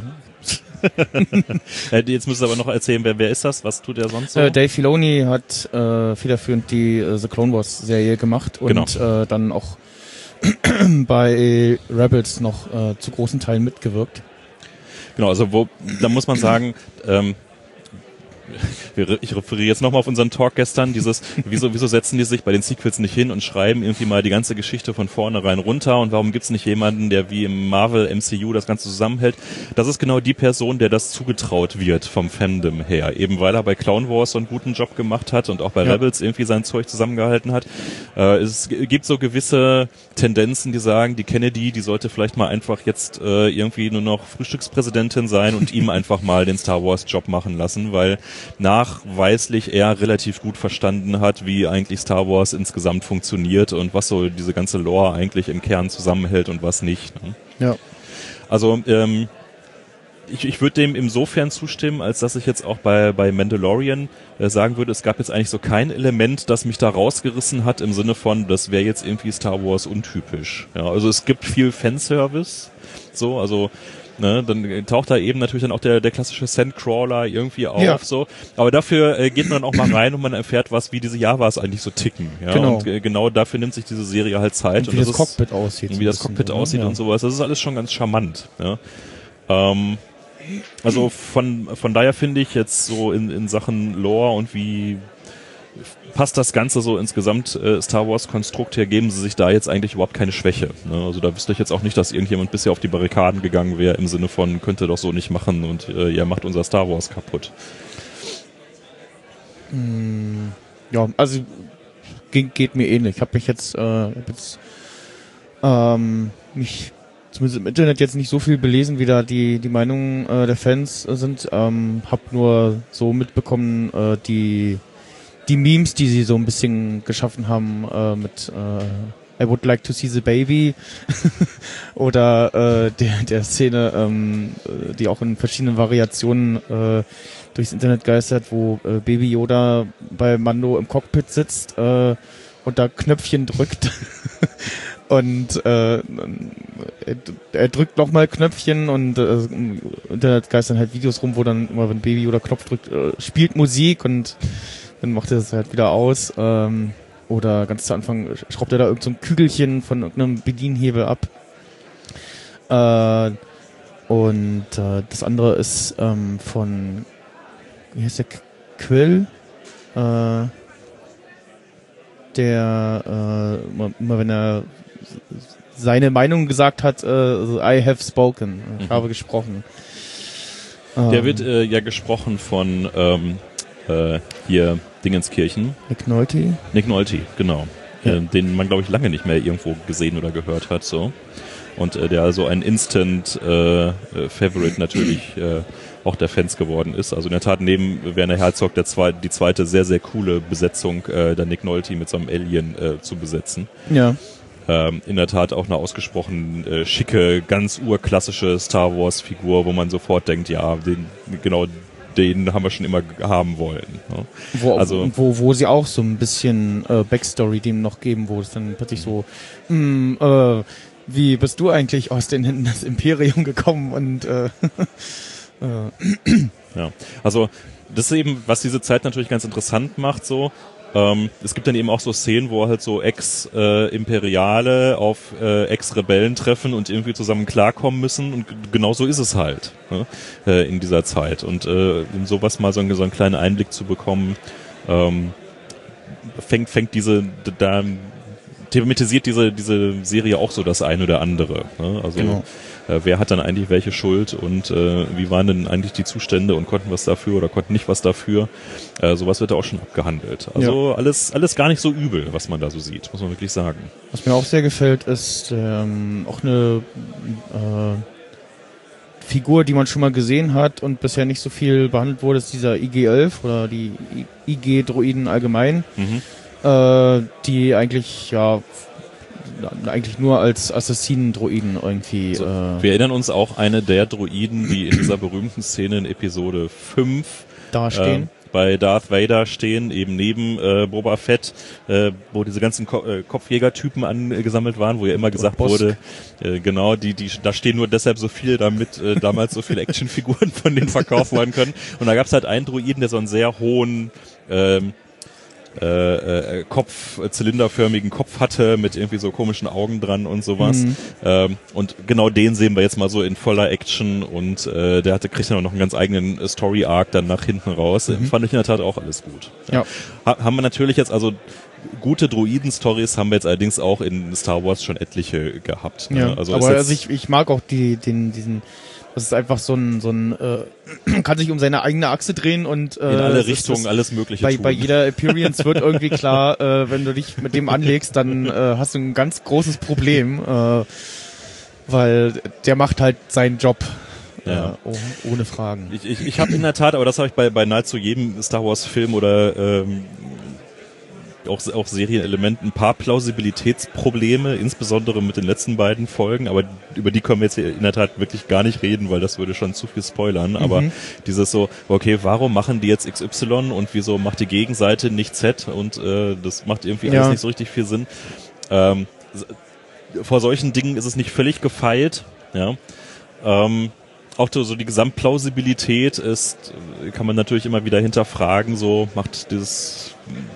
Jetzt müsstest du aber noch erzählen, wer, wer ist das? Was tut er sonst so? Äh, Dave Filoni hat äh, federführend die äh, The Clone Wars Serie gemacht und genau. äh, dann auch bei Rebels noch äh, zu großen Teilen mitgewirkt. Genau, also wo, da muss man sagen, ähm, ich referiere jetzt nochmal auf unseren Talk gestern, dieses, wieso, wieso setzen die sich bei den Sequels nicht hin und schreiben irgendwie mal die ganze Geschichte von vornherein runter, und warum gibt's nicht jemanden, der wie im Marvel M C U das Ganze zusammenhält? Das ist genau die Person, der das zugetraut wird vom Fandom her, eben weil er bei Clone Wars so einen guten Job gemacht hat und auch bei ja. Rebels irgendwie sein Zeug zusammengehalten hat. Äh, es gibt so gewisse Tendenzen, die sagen, die Kennedy, die sollte vielleicht mal einfach jetzt äh, irgendwie nur noch Frühstückspräsidentin sein und ihm einfach mal den Star Wars Job machen lassen, weil nachweislich er relativ gut verstanden hat, wie eigentlich Star Wars insgesamt funktioniert und was so diese ganze Lore eigentlich im Kern zusammenhält und was nicht. Ne? Ja. Also ähm, ich, ich würde dem insofern zustimmen, als dass ich jetzt auch bei bei Mandalorian äh, sagen würde, es gab jetzt eigentlich so kein Element, das mich da rausgerissen hat im Sinne von, das wäre jetzt irgendwie Star Wars untypisch. Ja, also es gibt viel Fanservice, so, also Ne, dann taucht da eben natürlich dann auch der der klassische Sandcrawler irgendwie auf, ja. so. Aber dafür äh, geht man auch mal rein und man erfährt was, wie diese Javas eigentlich so ticken. Ja? Genau. Und äh, genau dafür nimmt sich diese Serie halt Zeit. Und wie und das, das Cockpit aussieht. Und wie das Cockpit aussieht ja. und sowas. Das ist alles schon ganz charmant. Ja? Ähm, also von von daher finde ich jetzt so in in Sachen Lore und wie passt das Ganze so insgesamt äh, Star Wars Konstrukt her, geben sie sich da jetzt eigentlich überhaupt keine Schwäche. Ne? Also da wüsste ich jetzt auch nicht, dass irgendjemand bisher auf die Barrikaden gegangen wäre im Sinne von, könnte doch so nicht machen und äh, ihr macht unser Star Wars kaputt. Mm, ja, also geht, geht mir ähnlich. Ich habe mich jetzt, äh, hab jetzt ähm, mich zumindest im Internet jetzt nicht so viel belesen, wie da die die Meinungen äh, der Fans äh, sind. Ähm, hab nur so mitbekommen, äh, die die Memes, die sie so ein bisschen geschaffen haben äh, mit äh, I would like to see the baby oder äh, der der Szene, ähm, die auch in verschiedenen Variationen äh, durchs Internet geistert, wo äh, Baby Yoda bei Mando im Cockpit sitzt äh, und da Knöpfchen drückt und äh, er drückt nochmal Knöpfchen und äh, im Internet geistern halt Videos rum, wo dann immer, wenn Baby Yoda Knopf drückt, äh, spielt Musik und dann macht er das halt wieder aus. Ähm, oder ganz zu Anfang schraubt er da irgend so ein Kügelchen von irgendeinem Bedienhebel ab. Äh, und äh, das andere ist ähm, von, wie heißt der, Quill? Äh, der äh, immer wenn er seine Meinung gesagt hat, äh, I have spoken. Ich mhm. habe gesprochen. Der ähm, wird äh, ja gesprochen von ähm Äh, hier Dingenskirchen. Nick Nolte. Nick Nolte, genau. Ja. Äh, den man, glaube ich, lange nicht mehr irgendwo gesehen oder gehört hat. so Und äh, der also ein Instant-Favorite äh, natürlich äh, auch der Fans geworden ist. Also in der Tat neben Werner Herzog der zwei, die zweite sehr, sehr coole Besetzung, äh, der Nick Nolte mit so einem Alien äh, zu besetzen. Ja. ähm, in der Tat auch eine ausgesprochen äh, schicke, ganz urklassische Star Wars Figur, wo man sofort denkt, ja, den, genau den haben wir schon immer haben wollen. Ja. Wo, also wo, wo sie auch so ein bisschen äh, Backstory dem noch geben, wo es dann plötzlich so, mh, äh, wie bist du eigentlich aus den Händen des Imperium gekommen und äh, äh. ja, also das ist eben, was diese Zeit natürlich ganz interessant macht, so. Ähm, es gibt dann eben auch so Szenen, wo halt so Ex-Imperiale äh, auf äh, Ex-Rebellen treffen und irgendwie zusammen klarkommen müssen und g- genau so ist es halt, ne? äh, in dieser Zeit. Und äh, in sowas mal so, einen, so einen kleinen Einblick zu bekommen, ähm, fängt, fängt diese, da thematisiert diese, diese Serie auch so das eine oder andere. Ne? Also Genau. äh, wer hat dann eigentlich welche Schuld und äh, wie waren denn eigentlich die Zustände und konnten was dafür oder konnten nicht was dafür? Äh, sowas wird da auch schon abgehandelt. Also ja. alles, alles gar nicht so übel, was man da so sieht, muss man wirklich sagen. Was mir auch sehr gefällt, ist ähm, auch eine äh, Figur, die man schon mal gesehen hat und bisher nicht so viel behandelt wurde, ist dieser I G elf oder die I G-Droiden allgemein. Mhm. Die eigentlich ja eigentlich nur als Assassinen-Droiden irgendwie. So, äh, wir erinnern uns auch eine der Droiden, die in dieser berühmten Szene in Episode fünf dastehen. Äh, bei Darth Vader stehen, eben neben äh, Boba Fett, äh, wo diese ganzen Ko- äh, Kopfjägertypen angesammelt waren, wo ja immer gesagt wurde, äh, genau, die, die, da stehen nur deshalb so viele, damit äh, damals so viele Actionfiguren von denen verkauft werden können. Und da gab es halt einen Droiden, der so einen sehr hohen ähm, Äh, äh, Kopf, äh, zylinderförmigen Kopf hatte, mit irgendwie so komischen Augen dran und sowas. Mhm. Ähm, und genau den sehen wir jetzt mal so in voller Action und äh, der hatte, kriegt ja noch einen ganz eigenen äh, Story-Arc dann nach hinten raus. Mhm. Fand ich in der Tat auch alles gut. Ja. Ja. Ha- haben wir natürlich jetzt also gute Droiden-Stories haben wir jetzt allerdings auch in Star Wars schon etliche gehabt. Ne? Ja, also aber also ich, ich mag auch die, den, diesen das ist einfach so ein, so ein äh, kann sich um seine eigene Achse drehen und äh, in alle Richtungen ist, alles Mögliche bei, tun. Bei jeder Appearance wird irgendwie klar, äh, wenn du dich mit dem anlegst, dann äh, hast du ein ganz großes Problem, äh, weil der macht halt seinen Job. Ja. Äh, oh, ohne Fragen. Ich, ich, ich habe in der Tat, aber das habe ich bei, bei nahezu jedem Star Wars Film oder ähm, auch, auch Serienelementen, ein paar Plausibilitätsprobleme, insbesondere mit den letzten beiden Folgen, aber über die können wir jetzt in der Tat wirklich gar nicht reden, weil das würde schon zu viel spoilern, mhm. aber dieses so, okay, warum machen die jetzt X Y und wieso macht die Gegenseite nicht Z und äh, das macht irgendwie alles ja. nicht so richtig viel Sinn. Ähm, vor solchen Dingen ist es nicht völlig gefeilt, ja, ähm, auch so die Gesamtplausibilität ist, kann man natürlich immer wieder hinterfragen, so macht dieses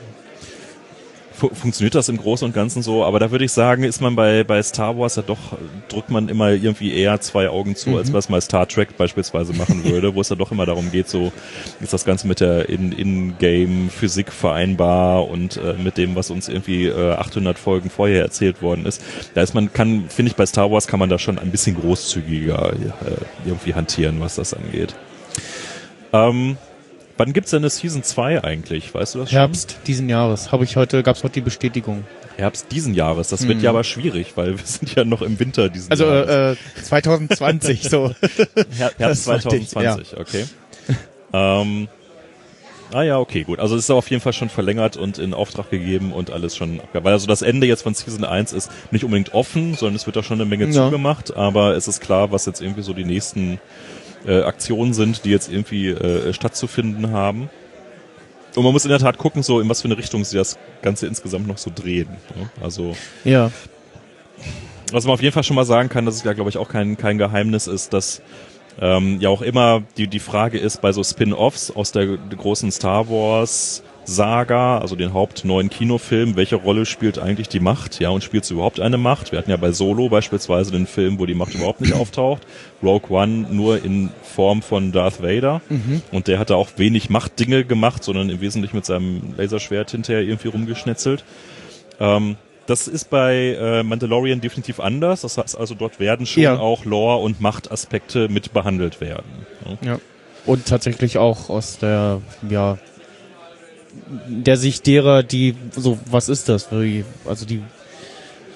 funktioniert das im Großen und Ganzen so, aber da würde ich sagen, ist man bei bei Star Wars ja doch, drückt man immer irgendwie eher zwei Augen zu, mhm. als was mal Star Trek beispielsweise machen würde, wo es ja doch immer darum geht, so ist das Ganze mit der in In-Game-Physik vereinbar und äh, mit dem, was uns irgendwie äh, achthundert Folgen vorher erzählt worden ist. Da ist man, kann, finde ich, bei Star Wars kann man da schon ein bisschen großzügiger äh, irgendwie hantieren, was das angeht. Ähm, Wann gibt's denn eine Season zwei eigentlich? Weißt du das schon? Herbst diesen Jahres. Habe ich heute, gab's heute die Bestätigung. Herbst diesen Jahres. Das wird mhm. ja aber schwierig, weil wir sind ja noch im Winter diesen also, Jahres. Also äh, zwanzig zwanzig so. Her- Herbst zwanzig zwanzig, ja. Okay. ähm, ah ja, okay, gut. Also es ist auf jeden Fall schon verlängert und in Auftrag gegeben und alles schon. Weil also das Ende jetzt von Season eins ist nicht unbedingt offen, sondern es wird da schon eine Menge ja. zugemacht, aber es ist klar, was jetzt irgendwie so die nächsten Äh, Aktionen sind, die jetzt irgendwie äh, stattzufinden haben. Und man muss in der Tat gucken, so in was für eine Richtung sie das Ganze insgesamt noch so drehen. Ne? Also ja. Was man auf jeden Fall schon mal sagen kann, dass es ja, glaube ich, auch kein kein Geheimnis ist, dass ähm, ja auch immer die die Frage ist bei so Spin-offs aus der, der großen Star Wars Saga, also den hauptneuen Kinofilm, welche Rolle spielt eigentlich die Macht? Ja, und spielt sie überhaupt eine Macht? Wir hatten ja bei Solo beispielsweise den Film, wo die Macht überhaupt nicht auftaucht. Rogue One nur in Form von Darth Vader. Mhm. Und der hat da auch wenig Machtdinge gemacht, sondern im Wesentlichen mit seinem Laserschwert hinterher irgendwie rumgeschnetzelt. Ähm, das ist bei äh, Mandalorian definitiv anders. Das heißt also, dort werden schon ja. auch Lore- und Machtaspekte mit behandelt werden. Ja. Ja. Und tatsächlich auch aus der, ja, der Sicht derer, die so, was ist das? Also die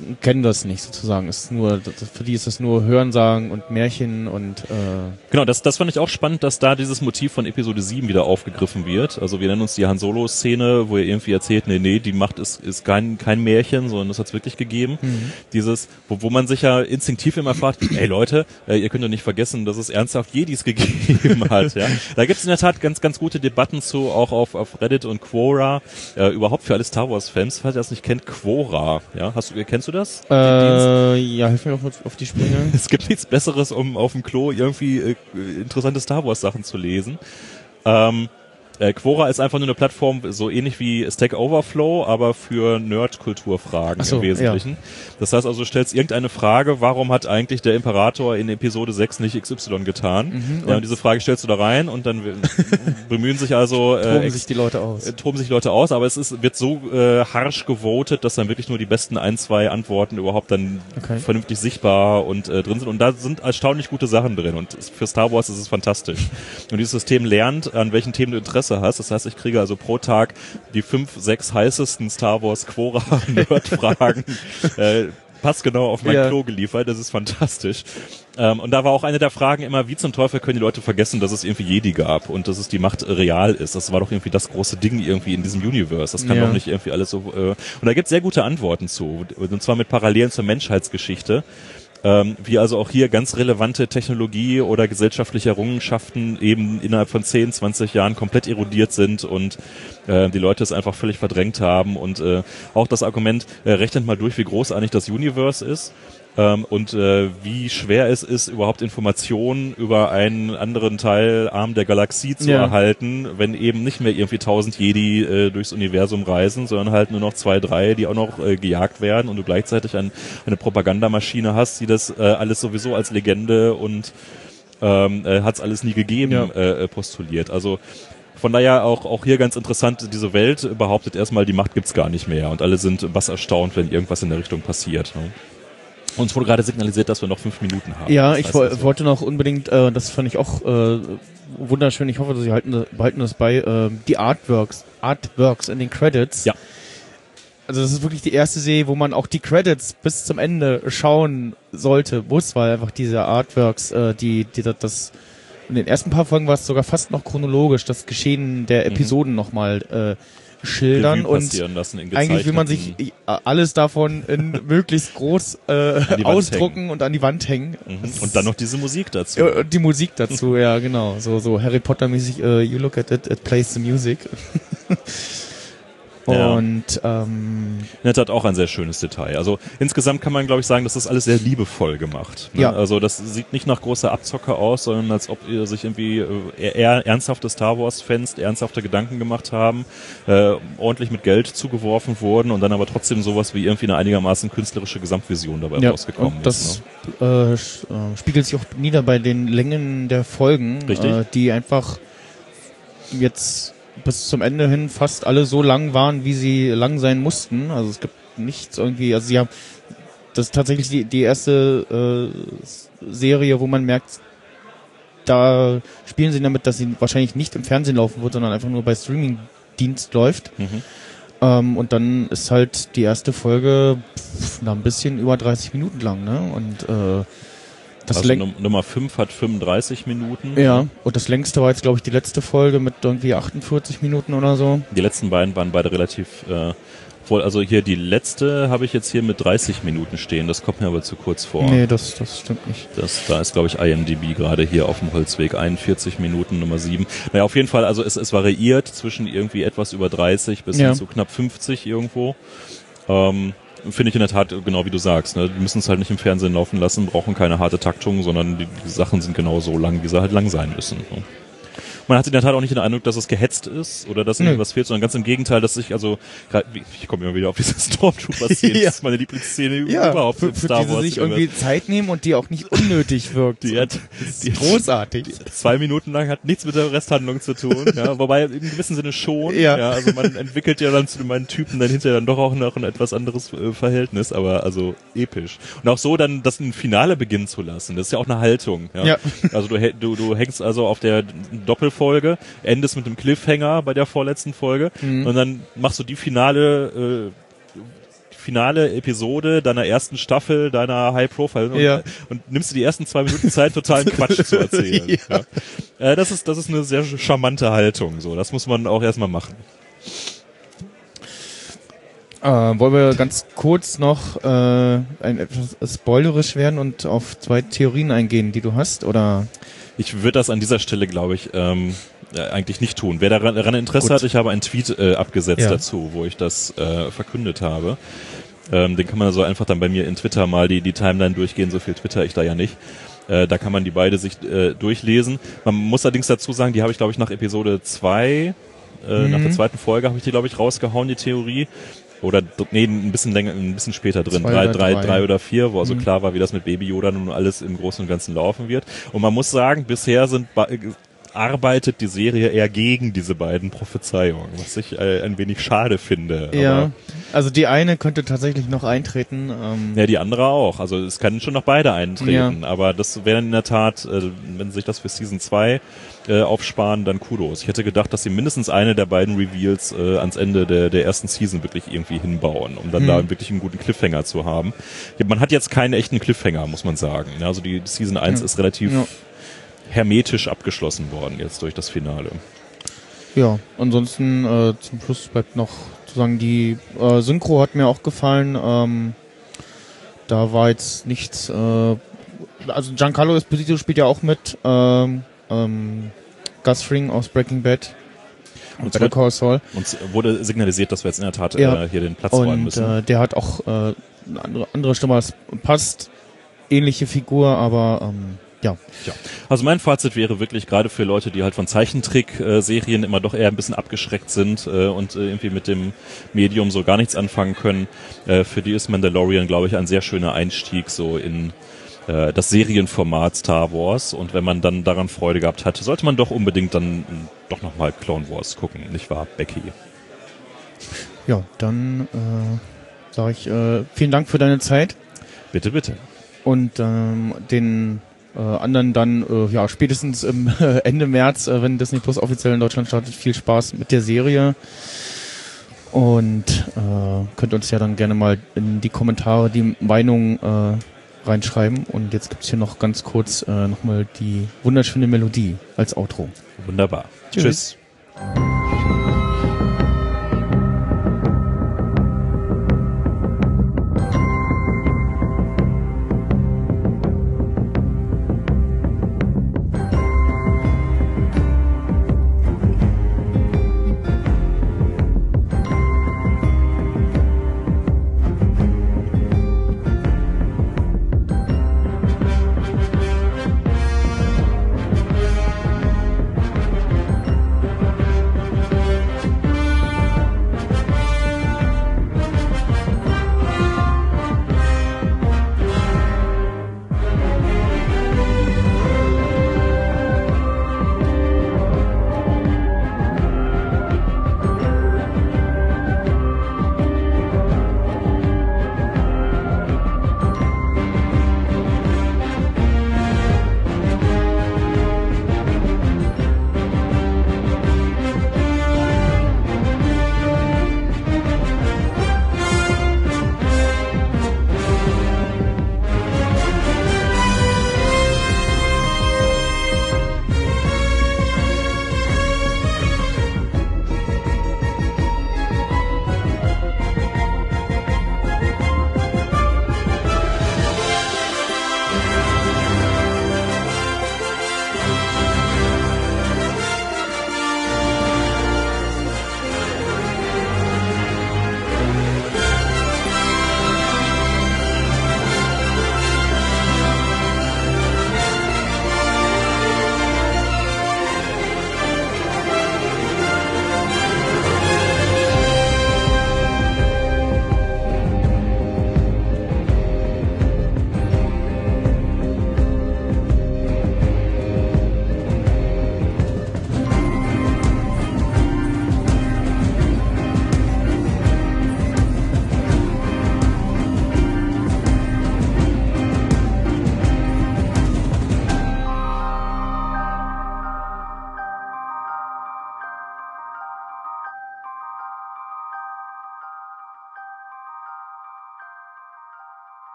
kennen das nicht sozusagen. Ist nur, das, für die ist das nur Hörensagen und Märchen und äh Genau, das, das fand ich auch spannend, dass da dieses Motiv von Episode sieben wieder aufgegriffen wird. Also wir nennen uns die Han Solo-Szene, wo er irgendwie erzählt, nee, nee, die Macht ist, ist kein, kein Märchen, sondern das hat's wirklich gegeben. Mhm. Dieses, wo, wo man sich ja instinktiv immer fragt, ey Leute, äh, ihr könnt doch nicht vergessen, dass es ernsthaft Jedis gegeben hat. Ja? Da gibt's in der Tat ganz, ganz gute Debatten zu, auch auf, auf Reddit und Quora, äh, überhaupt für alle Star Wars-Fans, falls ihr das nicht kennt, Quora. Ja, hast du, kennst du das? Äh, ja, hilf mir doch auf die Sprünge. Es gibt nichts Besseres, um auf dem Klo irgendwie äh, interessante Star Wars Sachen zu lesen. Ähm, äh, Quora ist einfach nur eine Plattform, so ähnlich wie Stack Overflow, aber für Nerd-Kulturfragen so, im Wesentlichen. Ja. Das heißt also, du stellst irgendeine Frage, warum hat eigentlich der Imperator in Episode sechs nicht X Y getan? Mhm, ja, und diese Frage stellst du da rein und dann bemühen sich also äh, toben sich die Leute aus. Äh, toben sich Leute aus, aber es ist, wird so äh, harsch gewotet, dass dann wirklich nur die besten ein, zwei Antworten überhaupt dann okay. vernünftig sichtbar und äh, drin sind. Und da sind erstaunlich gute Sachen drin und für Star Wars ist es fantastisch. Und dieses System lernt, an welchen Themen du Interesse hast. Das heißt, ich kriege also pro Tag die fünf, sechs heißesten Star Wars Quora Nerd-Fragen äh, passgenau auf mein ja. Klo geliefert. Das ist fantastisch. Ähm, und da war auch eine der Fragen immer, wie zum Teufel können die Leute vergessen, dass es irgendwie Jedi gab und dass es die Macht real ist. Das war doch irgendwie das große Ding irgendwie in diesem Universe. Das kann ja. doch nicht irgendwie alles so... Äh, und da gibt es sehr gute Antworten zu. Und zwar mit Parallelen zur Menschheitsgeschichte. Ähm, wie also auch hier ganz relevante Technologie oder gesellschaftliche Errungenschaften eben innerhalb von zehn, zwanzig Jahren komplett erodiert sind und äh, die Leute es einfach völlig verdrängt haben und äh, auch das Argument, äh, rechnet mal durch, wie groß eigentlich das Universe ist. Ähm, und äh, wie schwer es ist, überhaupt Informationen über einen anderen Teil Arm der Galaxie zu ja. erhalten, wenn eben nicht mehr irgendwie tausend Jedi äh, durchs Universum reisen, sondern halt nur noch zwei, drei, die auch noch äh, gejagt werden und du gleichzeitig ein, eine Propagandamaschine hast, die das äh, alles sowieso als Legende und ähm, äh, hat es alles nie gegeben ja. äh, postuliert. Also von daher auch, auch hier ganz interessant, diese Welt behauptet erstmal, die Macht gibt's gar nicht mehr und alle sind was erstaunt, wenn irgendwas in der Richtung passiert. Ne? Uns wurde gerade signalisiert, dass wir noch fünf Minuten haben. Ja, ich wo, also. wollte noch unbedingt, äh, das fand ich auch äh, wunderschön, ich hoffe, Sie halten, behalten das bei, äh, die Artworks, Artworks in den Credits. Ja. Also das ist wirklich die erste Serie, wo man auch die Credits bis zum Ende schauen sollte, muss, weil einfach diese Artworks, äh, die, die das, in den ersten paar Folgen war es sogar fast noch chronologisch, das Geschehen der Episoden mhm. nochmal äh, schildern und eigentlich will man sich alles davon in möglichst groß äh, ausdrucken und an die Wand hängen. Mhm. Und dann noch diese Musik dazu. Ja, die Musik dazu, ja genau. So so Harry Potter mäßig, uh, you look at it, it plays the music. Und ja. ähm, das hat auch ein sehr schönes Detail. Also insgesamt kann man, glaube ich, sagen, dass das alles sehr liebevoll gemacht. Ne? Ja. Also das sieht nicht nach großer Abzocke aus, sondern als ob ihr sich irgendwie äh, eher ernsthafte Star Wars-Fans ernsthafte Gedanken gemacht haben, äh, ordentlich mit Geld zugeworfen wurden und dann aber trotzdem sowas wie irgendwie eine einigermaßen künstlerische Gesamtvision dabei ja, rausgekommen und das, ist. Das ne? äh, spiegelt sich auch nieder bei den Längen der Folgen, äh, die einfach jetzt bis zum Ende hin fast alle so lang waren, wie sie lang sein mussten. Also es gibt nichts irgendwie, also sie haben, das ist tatsächlich die, die erste äh, Serie, wo man merkt, da spielen sie damit, dass sie wahrscheinlich nicht im Fernsehen laufen wird, sondern einfach nur bei Streaming-Dienst läuft. Mhm. Ähm, und dann ist halt die erste Folge pff, ein bisschen über dreißig Minuten lang, ne? Und äh, Das also Num- Nummer fünf hat fünfunddreißig Minuten. Ja, und das längste war jetzt, glaube ich, die letzte Folge mit irgendwie achtundvierzig Minuten oder so. Die letzten beiden waren beide relativ äh, voll. Also hier die letzte habe ich jetzt hier mit dreißig Minuten stehen. Das kommt mir aber zu kurz vor. Nee, das, das stimmt nicht. Das, da ist, glaube ich, I M D B gerade hier auf dem Holzweg. einundvierzig Minuten, Nummer sieben. Naja, auf jeden Fall, also es, es variiert zwischen irgendwie etwas über dreißig bis ja. hin zu knapp fünfzig irgendwo. Ähm, Finde ich in der Tat genau wie du sagst. Ne? Die müssen es halt nicht im Fernsehen laufen lassen, brauchen keine harte Taktung, sondern die, die Sachen sind genau so lang, wie sie halt lang sein müssen. Ne? Man hat in der Tat auch nicht den Eindruck, dass es gehetzt ist oder dass irgendwas nee. fehlt, sondern ganz im Gegenteil, dass ich also, grad, ich komme immer wieder auf diese Stormtrooper-Szene, ja. das ist meine Lieblingsszene ja, überhaupt für, in Star Wars. Für die sie sich irgendwie Zeit nehmen und die auch nicht unnötig wirkt. Die hat, das ist großartig. Die, zwei Minuten lang hat nichts mit der Resthandlung zu tun, ja, wobei im gewissen Sinne schon, ja. ja, also man entwickelt ja dann zu meinen Typen dann hinterher dann doch auch noch ein etwas anderes äh, Verhältnis, aber also episch. Und auch so dann das ein Finale beginnen zu lassen, das ist ja auch eine Haltung, ja. ja. Also du, du, du hängst also auf der Doppelfolge, endest mit dem Cliffhanger bei der vorletzten Folge mhm. und dann machst du die finale äh, finale Episode deiner ersten Staffel, deiner High Profile und, ja. und nimmst dir die ersten zwei Minuten Zeit, totalen Quatsch zu erzählen. ja. Ja. Äh, das ist, das ist eine sehr charmante Haltung, so. Das muss man auch erstmal machen. Äh, wollen wir ganz kurz noch äh, ein, etwas spoilerisch werden und auf zwei Theorien eingehen, die du hast, oder? Ich würde das an dieser Stelle, glaube ich, ähm, äh, eigentlich nicht tun. Wer daran, daran Interesse Gut. hat, ich habe einen Tweet äh, abgesetzt ja. dazu, wo ich das äh, verkündet habe. Ähm, den kann man also einfach dann bei mir in Twitter mal die, die Timeline durchgehen, so viel Twitter ich da ja nicht. Äh, da kann man die beide sich äh, durchlesen. Man muss allerdings dazu sagen, die habe ich, glaube ich, nach Episode zwei, äh, mhm. nach der zweiten Folge habe ich die, glaube ich, rausgehauen, die Theorie. Oder, nee, ein bisschen länger, ein bisschen später drin. Drei, drei, drei, drei oder vier, wo also mhm. klar war, wie das mit Baby Yoda nun alles im Großen und Ganzen laufen wird. Und man muss sagen, bisher sind, arbeitet die Serie eher gegen diese beiden Prophezeiungen, was ich äh, ein wenig schade finde. Ja, aber also die eine könnte tatsächlich noch eintreten. Ähm ja, die andere auch. Also es können schon noch beide eintreten. Ja. Aber das wäre in der Tat, äh, wenn sie sich das für Season zwei äh, aufsparen, dann Kudos. Ich hätte gedacht, dass sie mindestens eine der beiden Reveals äh, ans Ende der, der ersten Season wirklich irgendwie hinbauen, um dann hm. da wirklich einen guten Cliffhanger zu haben. Ja, man hat jetzt keinen echten Cliffhanger, muss man sagen. Ja, also die Season eins ja. ist relativ ja. hermetisch abgeschlossen worden jetzt durch das Finale. Ja, ansonsten äh, zum Schluss bleibt noch zu sagen, die äh, Synchro hat mir auch gefallen. Ähm, da war jetzt nichts, äh, also Giancarlo Esposito spielt ja auch mit, ähm, ähm, Gus Fring aus Breaking Bad und Better Call Saul. Uns wurde signalisiert, dass wir jetzt in der Tat ja. äh, hier den Platz räumen müssen. Und äh, der hat auch äh, eine andere, andere Stimme, das passt, ähnliche Figur, aber ähm, ja. ja. Also mein Fazit wäre wirklich, gerade für Leute, die halt von Zeichentrick-Serien immer doch eher ein bisschen abgeschreckt sind äh, und äh, irgendwie mit dem Medium so gar nichts anfangen können, äh, für die ist Mandalorian, glaube ich, ein sehr schöner Einstieg so in äh, das Serienformat Star Wars. Und wenn man dann daran Freude gehabt hat, sollte man doch unbedingt dann äh, doch nochmal Clone Wars gucken, nicht wahr, Becky? Ja, dann äh, sage ich äh, vielen Dank für deine Zeit. Bitte, bitte. Und ähm, den Äh, anderen dann, äh, ja, spätestens im äh, Ende März, äh, wenn Disney Plus offiziell in Deutschland startet, viel Spaß mit der Serie. Und äh, könnt uns ja dann gerne mal in die Kommentare die Meinung äh, reinschreiben. Und jetzt gibt's hier noch ganz kurz äh, nochmal die wunderschöne Melodie als Outro. Wunderbar. Tschüss. Tschüss.